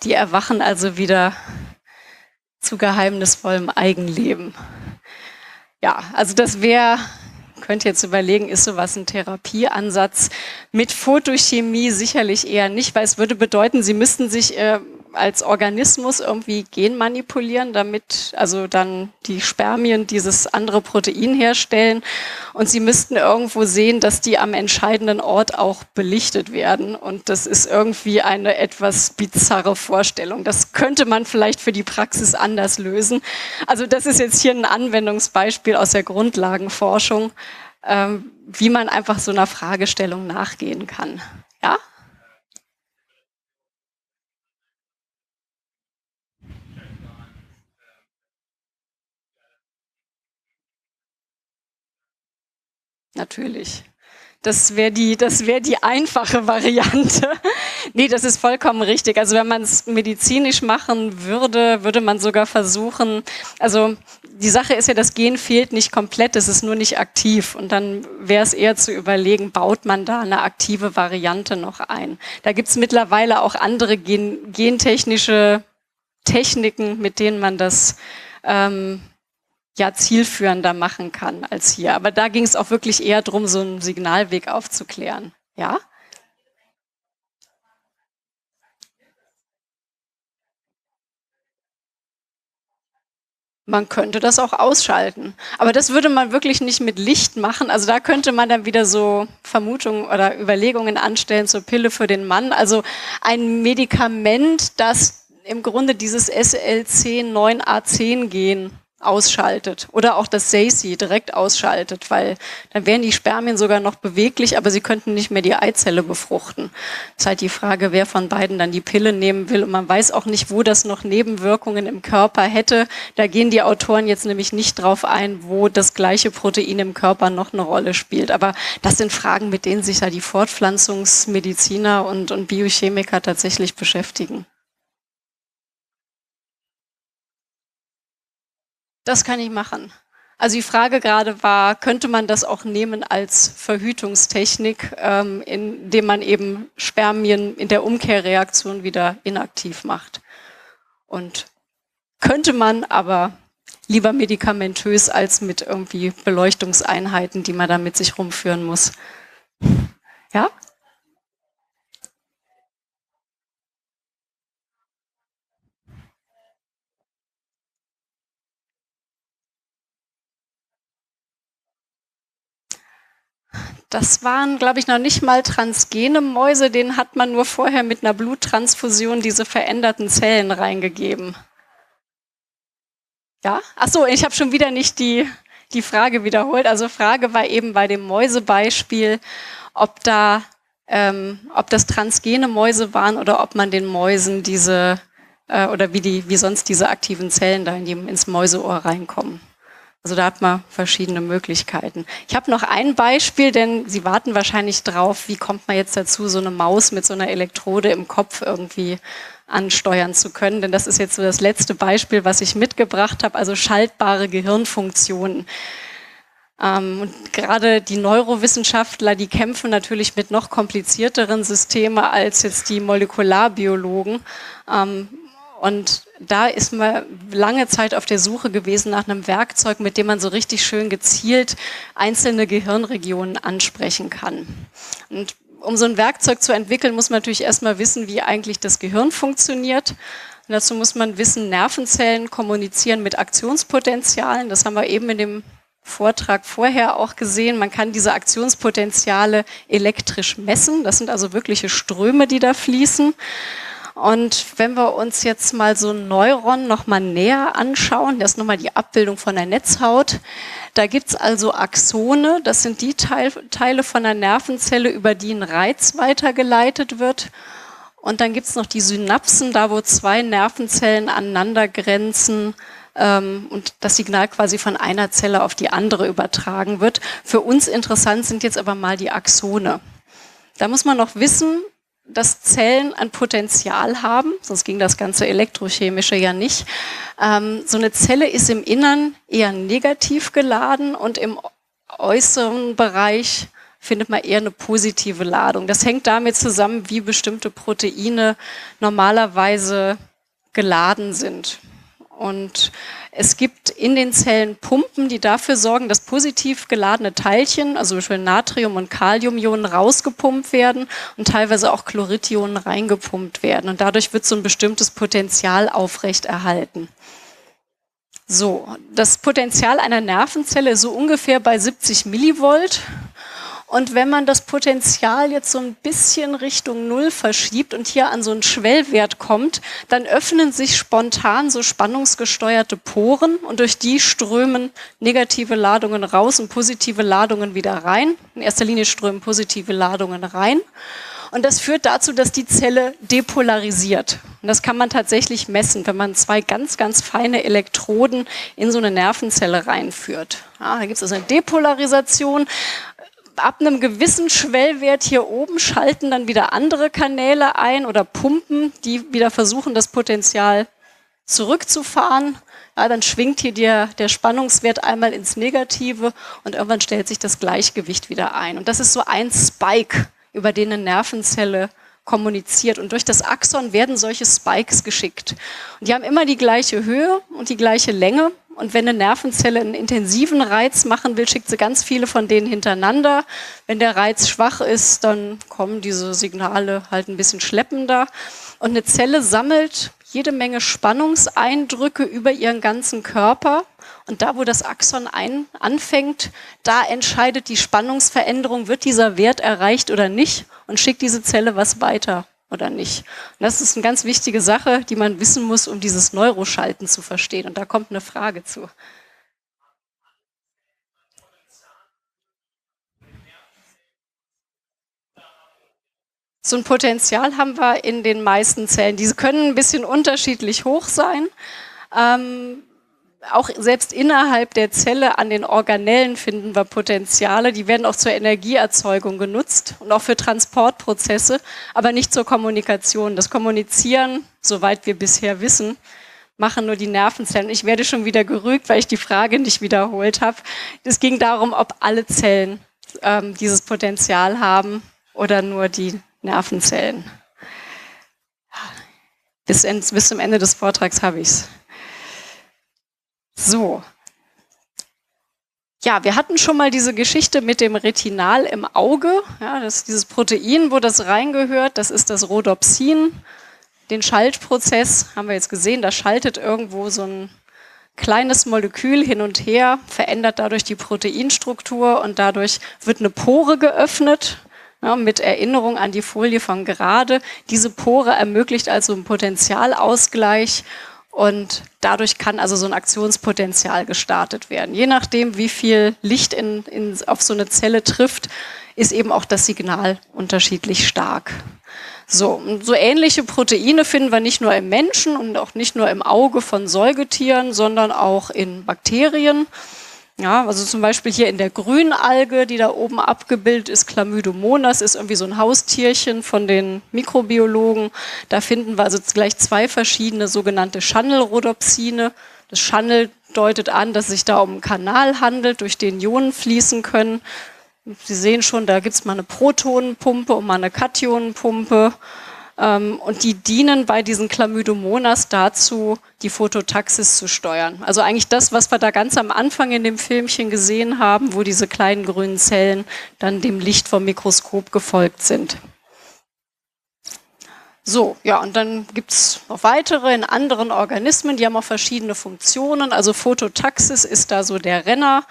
A: Die erwachen also wieder zu geheimnisvollem Eigenleben. Ja, also das wäre, könnt ihr jetzt überlegen, ist sowas ein Therapieansatz? Mit Photochemie sicherlich eher nicht, weil es würde bedeuten, sie müssten sich als Organismus irgendwie genmanipulieren, damit also dann die Spermien dieses andere Protein herstellen und sie müssten irgendwo sehen, dass die am entscheidenden Ort auch belichtet werden und das ist irgendwie eine etwas bizarre Vorstellung. Das könnte man vielleicht für die Praxis anders lösen. Also das ist jetzt hier ein Anwendungsbeispiel aus der Grundlagenforschung, wie man einfach so einer Fragestellung nachgehen kann. Ja? Natürlich. Das wäre die einfache Variante. Nee, das ist vollkommen richtig. Also wenn man es medizinisch machen würde, würde man sogar versuchen, also die Sache ist ja, das Gen fehlt nicht komplett, es ist nur nicht aktiv. Und dann wäre es eher zu überlegen, baut man da eine aktive Variante noch ein. Da gibt es mittlerweile auch andere gentechnische Techniken, mit denen man das ja zielführender machen kann als hier. Aber da ging es auch wirklich eher darum, so einen Signalweg aufzuklären. Ja? Man könnte das auch ausschalten. Aber das würde man wirklich nicht mit Licht machen. Also da könnte man dann wieder so Vermutungen oder Überlegungen anstellen zur Pille für den Mann. Also ein Medikament, das im Grunde dieses SLC9A10-Gen ausschaltet oder auch das SACI direkt ausschaltet, weil dann wären die Spermien sogar noch beweglich, aber sie könnten nicht mehr die Eizelle befruchten. Das ist halt die Frage, wer von beiden dann die Pille nehmen will und man weiß auch nicht, wo das noch Nebenwirkungen im Körper hätte. Da gehen die Autoren jetzt nämlich nicht drauf ein, wo das gleiche Protein im Körper noch eine Rolle spielt. Aber das sind Fragen, mit denen sich ja die Fortpflanzungsmediziner und Biochemiker tatsächlich beschäftigen. Das kann ich machen. Also die Frage gerade war, könnte man das auch nehmen als Verhütungstechnik, indem man eben Spermien in der Umkehrreaktion wieder inaktiv macht. Und könnte man aber lieber medikamentös als mit irgendwie Beleuchtungseinheiten, die man da mit sich rumführen muss. Ja? Das waren, glaube ich, noch nicht mal transgene Mäuse, denen hat man nur vorher mit einer Bluttransfusion diese veränderten Zellen reingegeben. Ja? Ach so, ich habe schon wieder nicht die Frage wiederholt. Also Frage war eben bei dem Mäusebeispiel, ob ob das transgene Mäuse waren oder ob man den Mäusen diese oder wie sonst diese aktiven Zellen da ins Mäuseohr reinkommen. Also da hat man verschiedene Möglichkeiten. Ich habe noch ein Beispiel, denn Sie warten wahrscheinlich drauf, wie kommt man jetzt dazu, so eine Maus mit so einer Elektrode im Kopf irgendwie ansteuern zu können. Denn das ist jetzt so das letzte Beispiel, was ich mitgebracht habe, also schaltbare Gehirnfunktionen. Und gerade die Neurowissenschaftler, die kämpfen natürlich mit noch komplizierteren Systemen als jetzt die Molekularbiologen. Und da ist man lange Zeit auf der Suche gewesen nach einem Werkzeug, mit dem man so richtig schön gezielt einzelne Gehirnregionen ansprechen kann. Und um so ein Werkzeug zu entwickeln, muss man natürlich erstmal wissen, wie eigentlich das Gehirn funktioniert. Und dazu muss man wissen, Nervenzellen kommunizieren mit Aktionspotenzialen. Das haben wir eben in dem Vortrag vorher auch gesehen. Man kann diese Aktionspotenziale elektrisch messen. Das sind also wirkliche Ströme, die da fließen. Und wenn wir uns jetzt mal so ein Neuron noch mal näher anschauen, das ist nochmal die Abbildung von der Netzhaut, da gibt's also Axone, das sind die Teile von der Nervenzelle, über die ein Reiz weitergeleitet wird. Und dann gibt's noch die Synapsen, da wo zwei Nervenzellen aneinander grenzen und das Signal quasi von einer Zelle auf die andere übertragen wird. Für uns interessant sind jetzt aber mal die Axone. Da muss man noch wissen, dass Zellen ein Potenzial haben, sonst ging das ganze Elektrochemische ja nicht. So eine Zelle ist im Innern eher negativ geladen und im äußeren Bereich findet man eher eine positive Ladung. Das hängt damit zusammen, wie bestimmte Proteine normalerweise geladen sind. Und es gibt in den Zellen Pumpen, die dafür sorgen, dass positiv geladene Teilchen, also zum Beispiel Natrium- und Kaliumionen, rausgepumpt werden und teilweise auch Chloridionen reingepumpt werden. Und dadurch wird so ein bestimmtes Potenzial aufrechterhalten. So, das Potenzial einer Nervenzelle ist so ungefähr bei 70 Millivolt. Und wenn man das Potenzial jetzt so ein bisschen Richtung Null verschiebt und hier an so einen Schwellwert kommt, dann öffnen sich spontan so spannungsgesteuerte Poren und durch die strömen negative Ladungen raus und positive Ladungen wieder rein. In erster Linie strömen positive Ladungen rein. Und das führt dazu, dass die Zelle depolarisiert. Und das kann man tatsächlich messen, wenn man zwei ganz, ganz feine Elektroden in so eine Nervenzelle reinführt. Ja, da gibt es also eine Depolarisation. Ab einem gewissen Schwellwert hier oben schalten dann wieder andere Kanäle ein oder Pumpen, die wieder versuchen, das Potenzial zurückzufahren. Ja, dann schwingt hier der Spannungswert einmal ins Negative und irgendwann stellt sich das Gleichgewicht wieder ein. Und das ist so ein Spike, über den eine Nervenzelle kommuniziert. Und durch das Axon werden solche Spikes geschickt. Und die haben immer die gleiche Höhe und die gleiche Länge. Und wenn eine Nervenzelle einen intensiven Reiz machen will, schickt sie ganz viele von denen hintereinander. Wenn der Reiz schwach ist, dann kommen diese Signale halt ein bisschen schleppender. Und eine Zelle sammelt jede Menge Spannungseindrücke über ihren ganzen Körper. Und da, wo das Axon anfängt, da entscheidet die Spannungsveränderung, wird dieser Wert erreicht oder nicht und schickt diese Zelle was weiter oder nicht. Und das ist eine ganz wichtige Sache, die man wissen muss, um dieses Neuroschalten zu verstehen. Und da kommt eine Frage zu. So ein Potenzial haben wir in den meisten Zellen. Diese können ein bisschen unterschiedlich hoch sein. Auch selbst innerhalb der Zelle an den Organellen finden wir Potenziale. Die werden auch zur Energieerzeugung genutzt und auch für Transportprozesse, aber nicht zur Kommunikation. Das Kommunizieren, soweit wir bisher wissen, machen nur die Nervenzellen. Ich werde schon wieder gerügt, weil ich die Frage nicht wiederholt habe. Es ging darum, ob alle Zellen dieses Potenzial haben oder nur die Nervenzellen. Bis zum Ende des Vortrags habe ich es. So. Ja, wir hatten schon mal diese Geschichte mit dem Retinal im Auge. Ja, das ist dieses Protein, wo das reingehört. Das ist das Rhodopsin. Den Schaltprozess haben wir jetzt gesehen. Da schaltet irgendwo so ein kleines Molekül hin und her, verändert dadurch die Proteinstruktur und dadurch wird eine Pore geöffnet. Ja, mit Erinnerung an die Folie von gerade. Diese Pore ermöglicht also einen Potentialausgleich. Und dadurch kann also so ein Aktionspotenzial gestartet werden. Je nachdem, wie viel Licht auf so eine Zelle trifft, ist eben auch das Signal unterschiedlich stark. So ähnliche Proteine finden wir nicht nur im Menschen und auch nicht nur im Auge von Säugetieren, sondern auch in Bakterien. Ja, also zum Beispiel hier in der Grünalge, die da oben abgebildet ist, Chlamydomonas, ist irgendwie so ein Haustierchen von den Mikrobiologen. Da finden wir also gleich zwei verschiedene sogenannte Channel-Rhodopsine. Das Channel deutet an, dass es sich da um einen Kanal handelt, durch den Ionen fließen können. Sie sehen schon, da gibt es mal eine Protonenpumpe und mal eine Kationenpumpe. Und die dienen bei diesen Chlamydomonas dazu, die Phototaxis zu steuern. Also eigentlich das, was wir da ganz am Anfang in dem Filmchen gesehen haben, wo diese kleinen grünen Zellen dann dem Licht vom Mikroskop gefolgt sind. So, ja, und dann gibt es noch weitere in anderen Organismen, die haben auch verschiedene Funktionen. Also Phototaxis ist da so der Renner.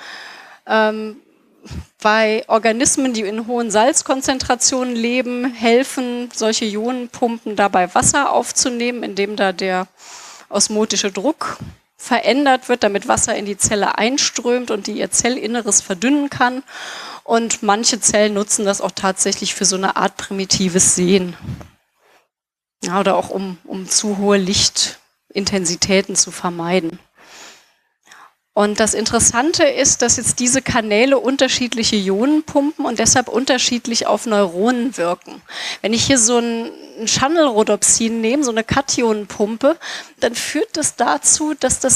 A: Bei Organismen, die in hohen Salzkonzentrationen leben, helfen solche Ionenpumpen dabei, Wasser aufzunehmen, indem da der osmotische Druck verändert wird, damit Wasser in die Zelle einströmt und die ihr Zellinneres verdünnen kann. Und manche Zellen nutzen das auch tatsächlich für so eine Art primitives Sehen. Ja, oder auch um zu hohe Lichtintensitäten zu vermeiden. Und das Interessante ist, dass jetzt diese Kanäle unterschiedliche Ionen pumpen und deshalb unterschiedlich auf Neuronen wirken. Wenn ich hier so ein Channel-Rhodopsin nehme, so eine Kationenpumpe, dann führt das dazu, dass das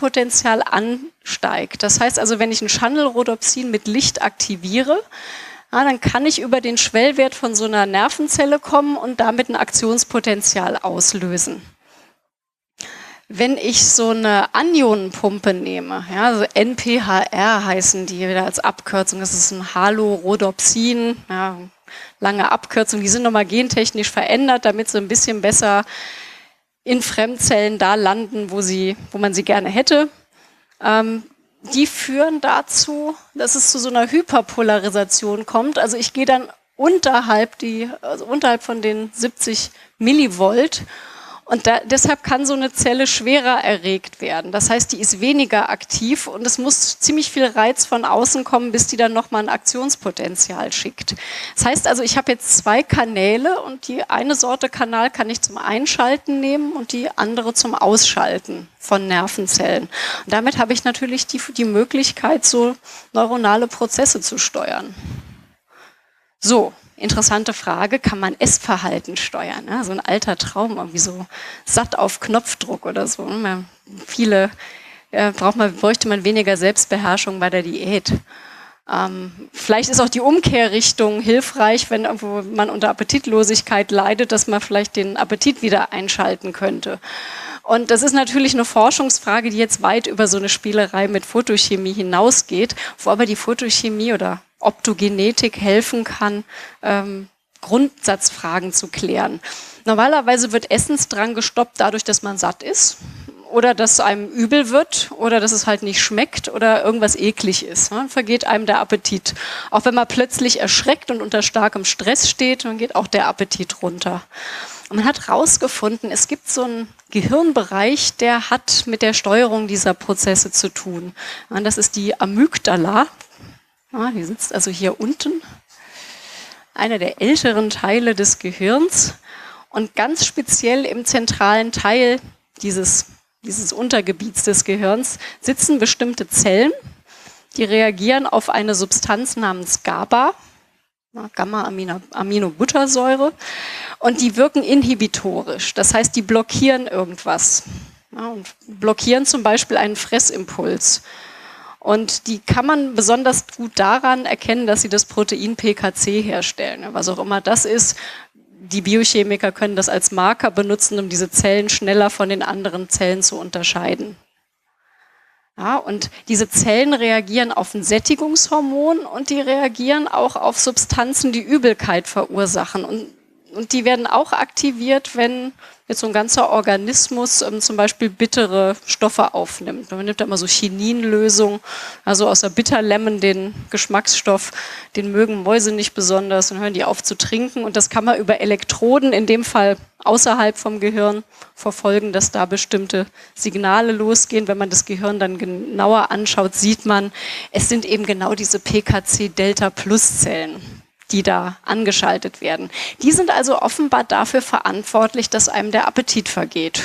A: Membranpotenzial ansteigt. Das heißt also, wenn ich ein Channel-Rhodopsin mit Licht aktiviere, dann kann ich über den Schwellwert von so einer Nervenzelle kommen und damit ein Aktionspotenzial auslösen. Wenn ich so eine Anionenpumpe nehme, ja, also NPHR heißen die wieder als Abkürzung, das ist ein Halorhodopsin, ja, lange Abkürzung, die sind nochmal gentechnisch verändert, damit sie ein bisschen besser in Fremdzellen da landen, wo man sie gerne hätte. Die führen dazu, dass es zu so einer Hyperpolarisation kommt. Also ich gehe dann unterhalb von den 70 Millivolt und deshalb kann so eine Zelle schwerer erregt werden. Das heißt, die ist weniger aktiv und es muss ziemlich viel Reiz von außen kommen, bis die dann nochmal ein Aktionspotenzial schickt. Das heißt also, ich habe jetzt 2 Kanäle und die eine Sorte Kanal kann ich zum Einschalten nehmen und die andere zum Ausschalten von Nervenzellen. Und damit habe ich natürlich die Möglichkeit, so neuronale Prozesse zu steuern. So. Interessante Frage, kann man Essverhalten steuern? Ne? So ein alter Traum, irgendwie so satt auf Knopfdruck oder so. Bräuchte man weniger Selbstbeherrschung bei der Diät. Vielleicht ist auch die Umkehrrichtung hilfreich, wenn irgendwo man unter Appetitlosigkeit leidet, dass man vielleicht den Appetit wieder einschalten könnte. Und das ist natürlich eine Forschungsfrage, die jetzt weit über so eine Spielerei mit Photochemie hinausgeht, wo aber die Photochemie oder Optogenetik helfen kann, Grundsatzfragen zu klären. Normalerweise wird Essensdrang gestoppt dadurch, dass man satt ist oder dass einem übel wird oder dass es halt nicht schmeckt oder irgendwas eklig ist. Dann vergeht einem der Appetit. Auch wenn man plötzlich erschreckt und unter starkem Stress steht, dann geht auch der Appetit runter. Und man hat herausgefunden, es gibt so einen Gehirnbereich, der hat mit der Steuerung dieser Prozesse zu tun. Und das ist die Amygdala. Die sitzt also hier unten, einer der älteren Teile des Gehirns und ganz speziell im zentralen Teil dieses Untergebiets des Gehirns sitzen bestimmte Zellen, die reagieren auf eine Substanz namens GABA, Gamma-Aminobuttersäure, und die wirken inhibitorisch, das heißt, die blockieren irgendwas und blockieren zum Beispiel einen Fressimpuls. Und die kann man besonders gut daran erkennen, dass sie das Protein PKC herstellen. Was auch immer das ist. Die Biochemiker können das als Marker benutzen, um diese Zellen schneller von den anderen Zellen zu unterscheiden. Ja, und diese Zellen reagieren auf ein Sättigungshormon und die reagieren auch auf Substanzen, die Übelkeit verursachen. Und die werden auch aktiviert, wenn jetzt so ein ganzer Organismus zum Beispiel bittere Stoffe aufnimmt. Man nimmt da immer so Chininlösung, also aus der Bitterlemon, den Geschmacksstoff, den mögen Mäuse nicht besonders, dann hören die auf zu trinken. Und das kann man über Elektroden, in dem Fall außerhalb vom Gehirn, verfolgen, dass da bestimmte Signale losgehen. Wenn man das Gehirn dann genauer anschaut, sieht man, es sind eben genau diese PKC-Delta-Plus-Zellen, die da angeschaltet werden. Die sind also offenbar dafür verantwortlich, dass einem der Appetit vergeht.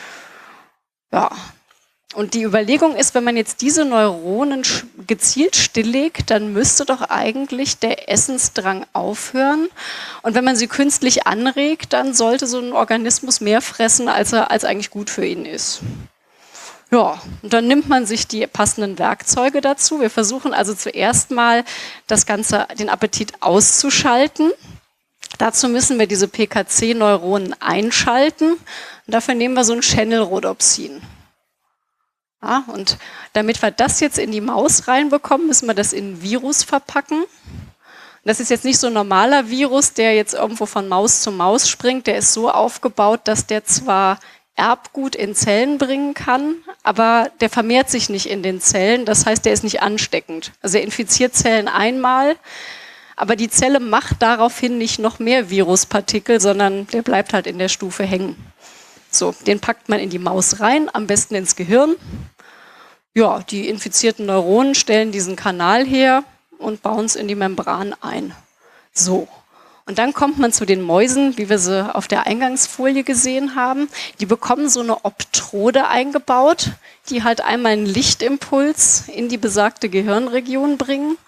A: Ja. Und die Überlegung ist, wenn man jetzt diese Neuronen gezielt stilllegt, dann müsste doch eigentlich der Essensdrang aufhören. Und wenn man sie künstlich anregt, dann sollte so ein Organismus mehr fressen, als eigentlich gut für ihn ist. Ja, und dann nimmt man sich die passenden Werkzeuge dazu. Wir versuchen also zuerst mal, den Appetit auszuschalten. Dazu müssen wir diese PKC-Neuronen einschalten. Und dafür nehmen wir so ein Channel-Rhodopsin. Ja, und damit wir das jetzt in die Maus reinbekommen, müssen wir das in ein Virus verpacken. Das ist jetzt nicht so ein normaler Virus, der jetzt irgendwo von Maus zu Maus springt. Der ist so aufgebaut, dass der zwar Erbgut in Zellen bringen kann, aber der vermehrt sich nicht in den Zellen. Das heißt, der ist nicht ansteckend. Also er infiziert Zellen einmal, aber die Zelle macht daraufhin nicht noch mehr Viruspartikel, sondern der bleibt halt in der Stufe hängen. So, den packt man in die Maus rein, am besten ins Gehirn. Ja, die infizierten Neuronen stellen diesen Kanal her und bauen es in die Membran ein. So. Und dann kommt man zu den Mäusen, wie wir sie auf der Eingangsfolie gesehen haben. Die bekommen so eine Optrode eingebaut, die halt einmal einen Lichtimpuls in die besagte Gehirnregion bringen.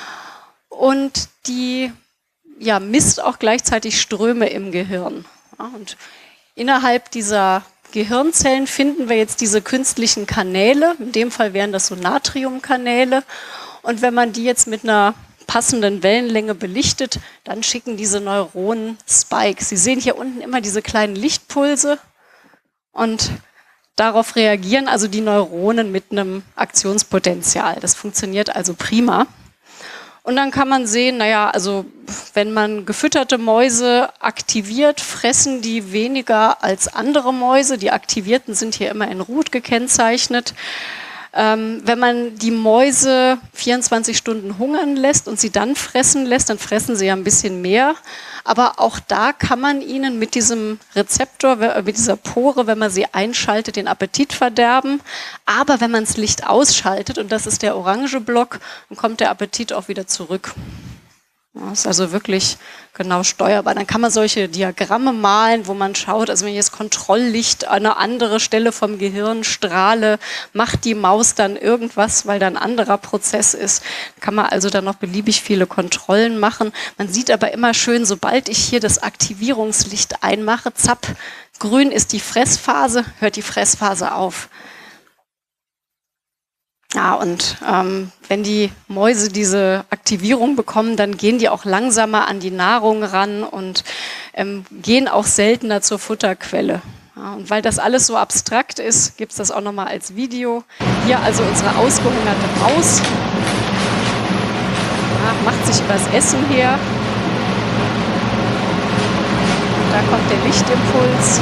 A: Und die misst auch gleichzeitig Ströme im Gehirn. Ja, und innerhalb dieser Gehirnzellen finden wir jetzt diese künstlichen Kanäle. In dem Fall wären das so Natriumkanäle. Und wenn man die jetzt mit einer passenden Wellenlänge belichtet, dann schicken diese Neuronen Spikes. Sie sehen hier unten immer diese kleinen Lichtpulse und darauf reagieren also die Neuronen mit einem Aktionspotenzial. Das funktioniert also prima. Und dann kann man sehen, naja, also wenn man gefütterte Mäuse aktiviert, fressen die weniger als andere Mäuse. Die Aktivierten sind hier immer in Rot gekennzeichnet. Wenn man die Mäuse 24 Stunden hungern lässt und sie dann fressen sie ja ein bisschen mehr. Aber auch da kann man ihnen mit diesem Rezeptor, mit dieser Pore, wenn man sie einschaltet, den Appetit verderben. Aber wenn man das Licht ausschaltet, und das ist der orange Block, dann kommt der Appetit auch wieder zurück. Das ist also wirklich genau steuerbar. Dann kann man solche Diagramme malen, wo man schaut, also wenn ich jetzt Kontrolllicht an eine andere Stelle vom Gehirn strahle, macht die Maus dann irgendwas, weil da ein anderer Prozess ist. Kann man also dann noch beliebig viele Kontrollen machen. Man sieht aber immer schön, sobald ich hier das Aktivierungslicht einmache, zapp, grün ist die Fressphase, hört die Fressphase auf. Ja, und wenn die Mäuse diese Aktivierung bekommen, dann gehen die auch langsamer an die Nahrung ran und gehen auch seltener zur Futterquelle. Ja, und weil das alles so abstrakt ist, gibt es das auch nochmal als Video. Hier also unsere ausgehungerte Maus. Ja, macht sich übers Essen her. Da kommt der Lichtimpuls.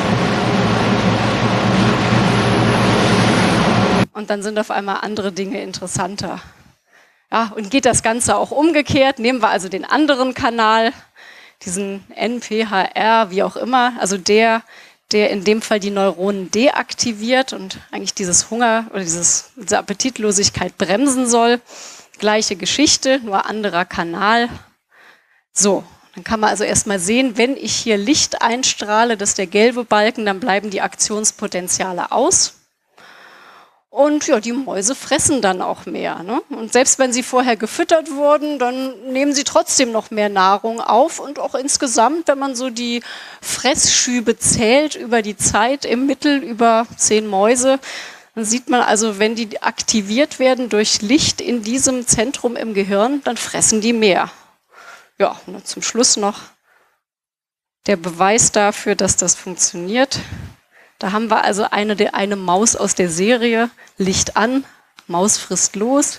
A: Und dann sind auf einmal andere Dinge interessanter. Ja, und geht das Ganze auch umgekehrt, nehmen wir also den anderen Kanal, diesen NPHR, wie auch immer, also der in dem Fall die Neuronen deaktiviert und eigentlich dieses Hunger oder diese Appetitlosigkeit bremsen soll. Gleiche Geschichte, nur anderer Kanal. So, dann kann man also erstmal sehen, wenn ich hier Licht einstrahle, das ist der gelbe Balken, dann bleiben die Aktionspotenziale aus. Und ja, die Mäuse fressen dann auch mehr. Ne? Und selbst wenn sie vorher gefüttert wurden, dann nehmen sie trotzdem noch mehr Nahrung auf. Und auch insgesamt, wenn man so die Fressschübe zählt über die Zeit, im Mittel über 10 Mäuse, dann sieht man also, wenn die aktiviert werden durch Licht in diesem Zentrum im Gehirn, dann fressen die mehr. Ja, und zum Schluss noch der Beweis dafür, dass das funktioniert. Da haben wir also eine Maus aus der Serie, Licht an, Maus frisst los.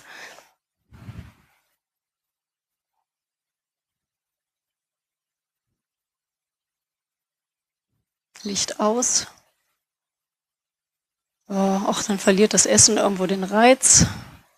A: Licht aus. Oh, auch dann verliert das Essen irgendwo den Reiz.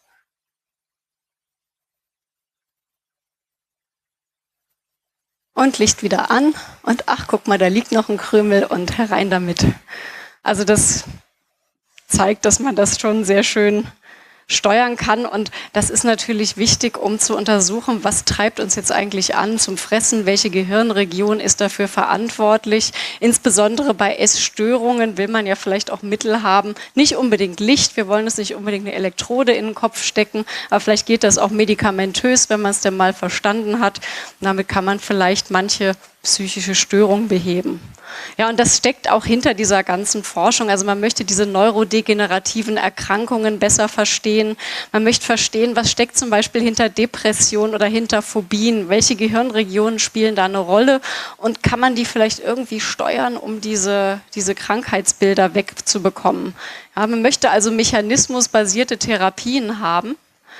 A: Und Licht wieder an. Und ach, guck mal, da liegt noch ein Krümel und herein damit. Also das zeigt, dass man das schon sehr schön steuern kann. Und das ist natürlich wichtig, um zu untersuchen, was treibt uns jetzt eigentlich an zum Fressen, welche Gehirnregion ist dafür verantwortlich. Insbesondere bei Essstörungen will man ja vielleicht auch Mittel haben, nicht unbedingt Licht, wir wollen es nicht unbedingt eine Elektrode in den Kopf stecken, aber vielleicht geht das auch medikamentös, wenn man es denn mal verstanden hat. Und damit kann man vielleicht manche psychische Störung beheben. Ja, und das steckt auch hinter dieser ganzen Forschung. Also man möchte diese neurodegenerativen Erkrankungen besser verstehen. Man möchte verstehen, was steckt zum Beispiel hinter Depression oder hinter Phobien. Welche Gehirnregionen spielen da eine Rolle? Und kann man die vielleicht irgendwie steuern, um diese Krankheitsbilder wegzubekommen? Ja, man möchte also mechanismusbasierte Therapien haben.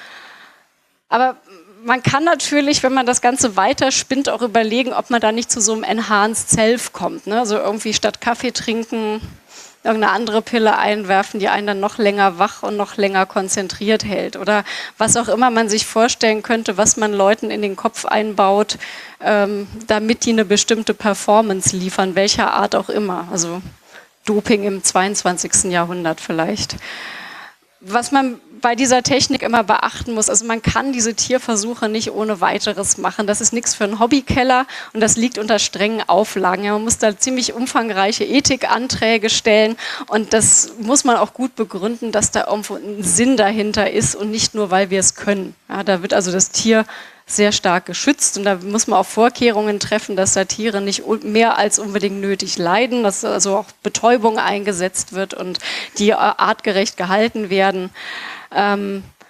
A: Aber man kann natürlich, wenn man das Ganze weiterspinnt, auch überlegen, ob man da nicht zu so einem Enhanced Self kommt. Ne? Also irgendwie statt Kaffee trinken, irgendeine andere Pille einwerfen, die einen dann noch länger wach und noch länger konzentriert hält. Oder was auch immer man sich vorstellen könnte, was man Leuten in den Kopf einbaut, damit die eine bestimmte Performance liefern, welcher Art auch immer. Also Doping im 22. Jahrhundert vielleicht. Was man bei dieser Technik immer beachten muss, also man kann diese Tierversuche nicht ohne weiteres machen. Das ist nichts für einen Hobbykeller und das liegt unter strengen Auflagen. Ja, man muss da ziemlich umfangreiche Ethikanträge stellen und das muss man auch gut begründen, dass da irgendwo ein Sinn dahinter ist und nicht nur, weil wir es können. Ja, da wird also das Tier sehr stark geschützt und da muss man auch Vorkehrungen treffen, dass da Tiere nicht mehr als unbedingt nötig leiden, dass also auch Betäubung eingesetzt wird und die artgerecht gehalten werden.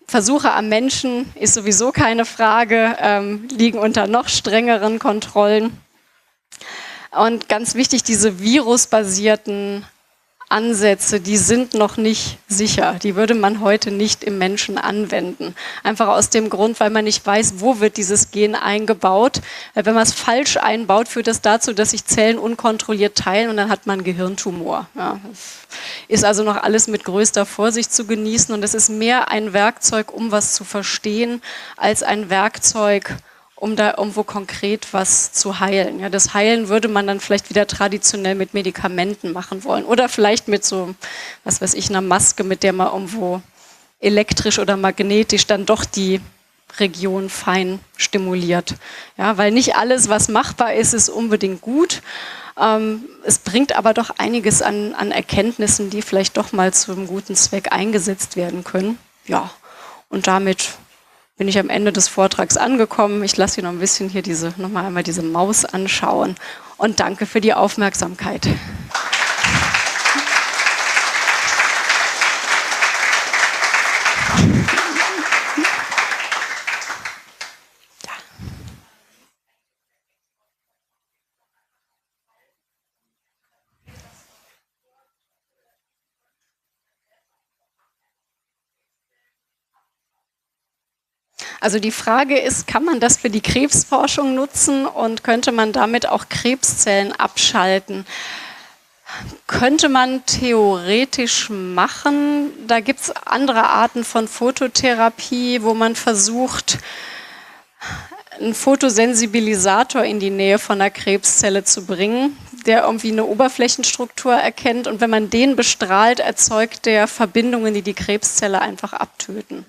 A: Versuche am Menschen ist sowieso keine Frage, liegen unter noch strengeren Kontrollen. Und ganz wichtig, diese virusbasierten Ansätze, die sind noch nicht sicher. Die würde man heute nicht im Menschen anwenden. Einfach aus dem Grund, weil man nicht weiß, wo wird dieses Gen eingebaut. Wenn man es falsch einbaut, führt das dazu, dass sich Zellen unkontrolliert teilen und dann hat man einen Gehirntumor. Ja, ist also noch alles mit größter Vorsicht zu genießen und es ist mehr ein Werkzeug, um was zu verstehen, als ein Werkzeug, um da irgendwo konkret was zu heilen. Ja, das Heilen würde man dann vielleicht wieder traditionell mit Medikamenten machen wollen oder vielleicht mit so, was weiß ich, einer Maske, mit der man irgendwo elektrisch oder magnetisch dann doch die Region fein stimuliert. Ja, weil nicht alles, was machbar ist, ist unbedingt gut. Es bringt aber doch einiges an Erkenntnissen, die vielleicht doch mal zu einem guten Zweck eingesetzt werden können. Ja, und damit bin ich am Ende des Vortrags angekommen. Ich lasse Sie noch ein bisschen hier nochmal einmal diese Maus anschauen und danke für die Aufmerksamkeit. Also die Frage ist, kann man das für die Krebsforschung nutzen und könnte man damit auch Krebszellen abschalten? Könnte man theoretisch machen. Da gibt es andere Arten von Phototherapie, wo man versucht, einen Photosensibilisator in die Nähe von einer Krebszelle zu bringen, der irgendwie eine Oberflächenstruktur erkennt und wenn man den bestrahlt, erzeugt der Verbindungen, die die Krebszelle einfach abtöten.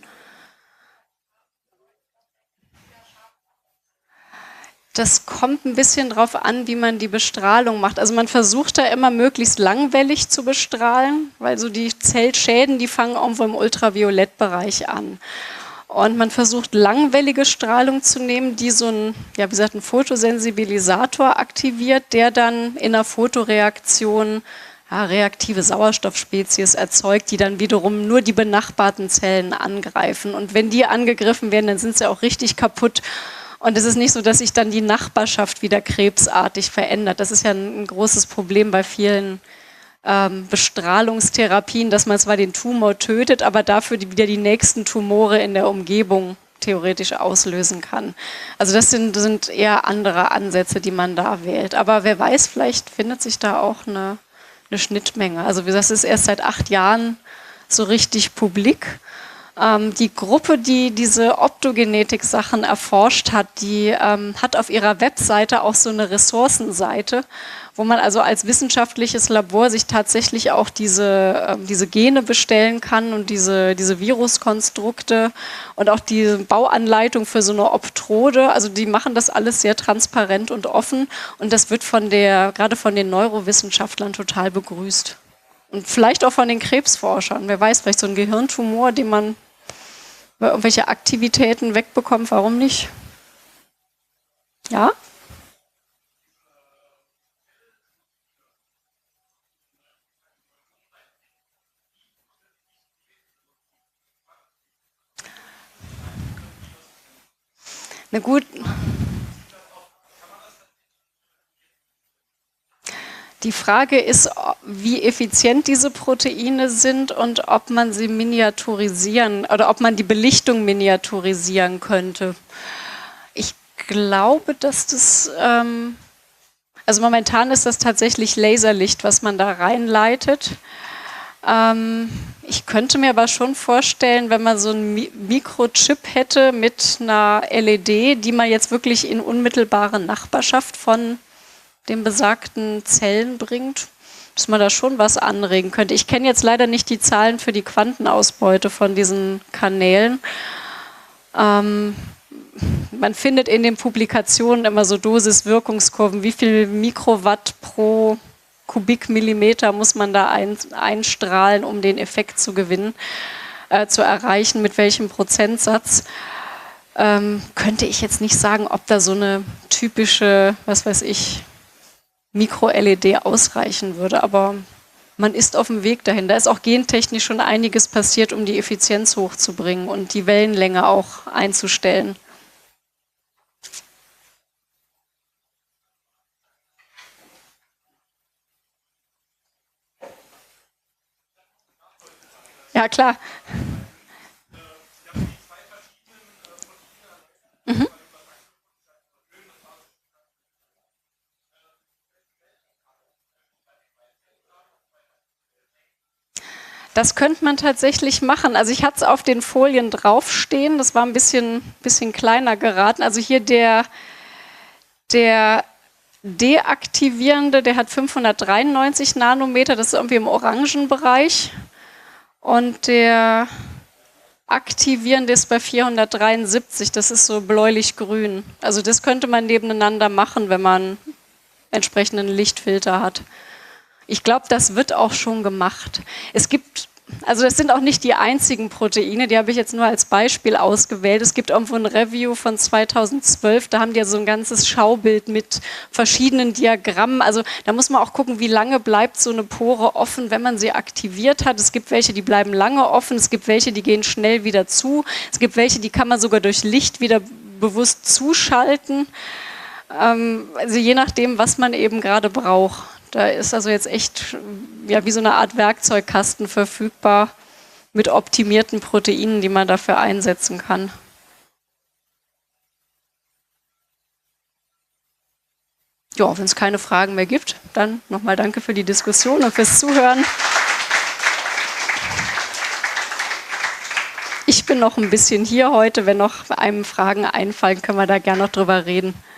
A: Das kommt ein bisschen drauf an, wie man die Bestrahlung macht. Also man versucht da immer möglichst langwellig zu bestrahlen, weil so die Zellschäden, die fangen irgendwo im Ultraviolettbereich an. Und man versucht langwellige Strahlung zu nehmen, die so einen, ja, wie gesagt, einen Photosensibilisator aktiviert, der dann in einer Photoreaktion reaktive Sauerstoffspezies erzeugt, die dann wiederum nur die benachbarten Zellen angreifen. Und wenn die angegriffen werden, dann sind sie auch richtig kaputt. Und es ist nicht so, dass sich dann die Nachbarschaft wieder krebsartig verändert. Das ist ja ein großes Problem bei vielen Bestrahlungstherapien, dass man zwar den Tumor tötet, aber dafür wieder die nächsten Tumore in der Umgebung theoretisch auslösen kann. Also das sind eher andere Ansätze, die man da wählt. Aber wer weiß, vielleicht findet sich da auch eine Schnittmenge. Also wie gesagt, es ist erst seit 8 Jahren so richtig publik. Die Gruppe, die diese Optogenetik-Sachen erforscht hat, die hat auf ihrer Webseite auch so eine Ressourcenseite, wo man also als wissenschaftliches Labor sich tatsächlich auch diese Gene bestellen kann und diese Viruskonstrukte und auch die Bauanleitung für so eine Optrode. Also die machen das alles sehr transparent und offen und das wird gerade von den Neurowissenschaftlern total begrüßt. Und vielleicht auch von den Krebsforschern. Wer weiß, vielleicht so ein Gehirntumor, den man über irgendwelche Aktivitäten wegbekommt, warum nicht? Ja? Na gut. Die Frage ist, wie effizient diese Proteine sind und ob man sie miniaturisieren oder ob man die Belichtung miniaturisieren könnte. Ich glaube, dass das, also momentan ist das tatsächlich Laserlicht, was man da reinleitet. Ich könnte mir aber schon vorstellen, wenn man so einen Mikrochip hätte mit einer LED, die man jetzt wirklich in unmittelbare Nachbarschaft von den besagten Zellen bringt, dass man da schon was anregen könnte. Ich kenne jetzt leider nicht die Zahlen für die Quantenausbeute von diesen Kanälen. Man findet in den Publikationen immer so Dosis-Wirkungskurven, wie viel Mikrowatt pro Kubikmillimeter muss man da einstrahlen, um den Effekt zu gewinnen, zu erreichen, mit welchem Prozentsatz. Könnte ich jetzt nicht sagen, ob da so eine typische, was weiß ich, Mikro-LED ausreichen würde, aber man ist auf dem Weg dahin. Da ist auch gentechnisch schon einiges passiert, um die Effizienz hochzubringen und die Wellenlänge auch einzustellen. Ja, klar. Mhm. Das könnte man tatsächlich machen. Also ich hatte es auf den Folien draufstehen. Das war ein bisschen kleiner geraten. Also hier der deaktivierende, der hat 593 Nanometer. Das ist irgendwie im orangen Bereich. Und der aktivierende ist bei 473. Das ist so bläulich-grün. Also das könnte man nebeneinander machen, wenn man entsprechenden Lichtfilter hat. Ich glaube, das wird auch schon gemacht. Es gibt, also das sind auch nicht die einzigen Proteine, die habe ich jetzt nur als Beispiel ausgewählt. Es gibt irgendwo ein Review von 2012, da haben die ja so ein ganzes Schaubild mit verschiedenen Diagrammen. Also da muss man auch gucken, wie lange bleibt so eine Pore offen, wenn man sie aktiviert hat. Es gibt welche, die bleiben lange offen, es gibt welche, die gehen schnell wieder zu. Es gibt welche, die kann man sogar durch Licht wieder bewusst zuschalten. Also je nachdem, was man eben gerade braucht. Da ist also jetzt echt ja, wie so eine Art Werkzeugkasten verfügbar mit optimierten Proteinen, die man dafür einsetzen kann. Ja, wenn es keine Fragen mehr gibt, dann nochmal danke für die Diskussion und fürs Zuhören. Ich bin noch ein bisschen hier heute. Wenn noch einem Fragen einfallen, können wir da gerne noch drüber reden.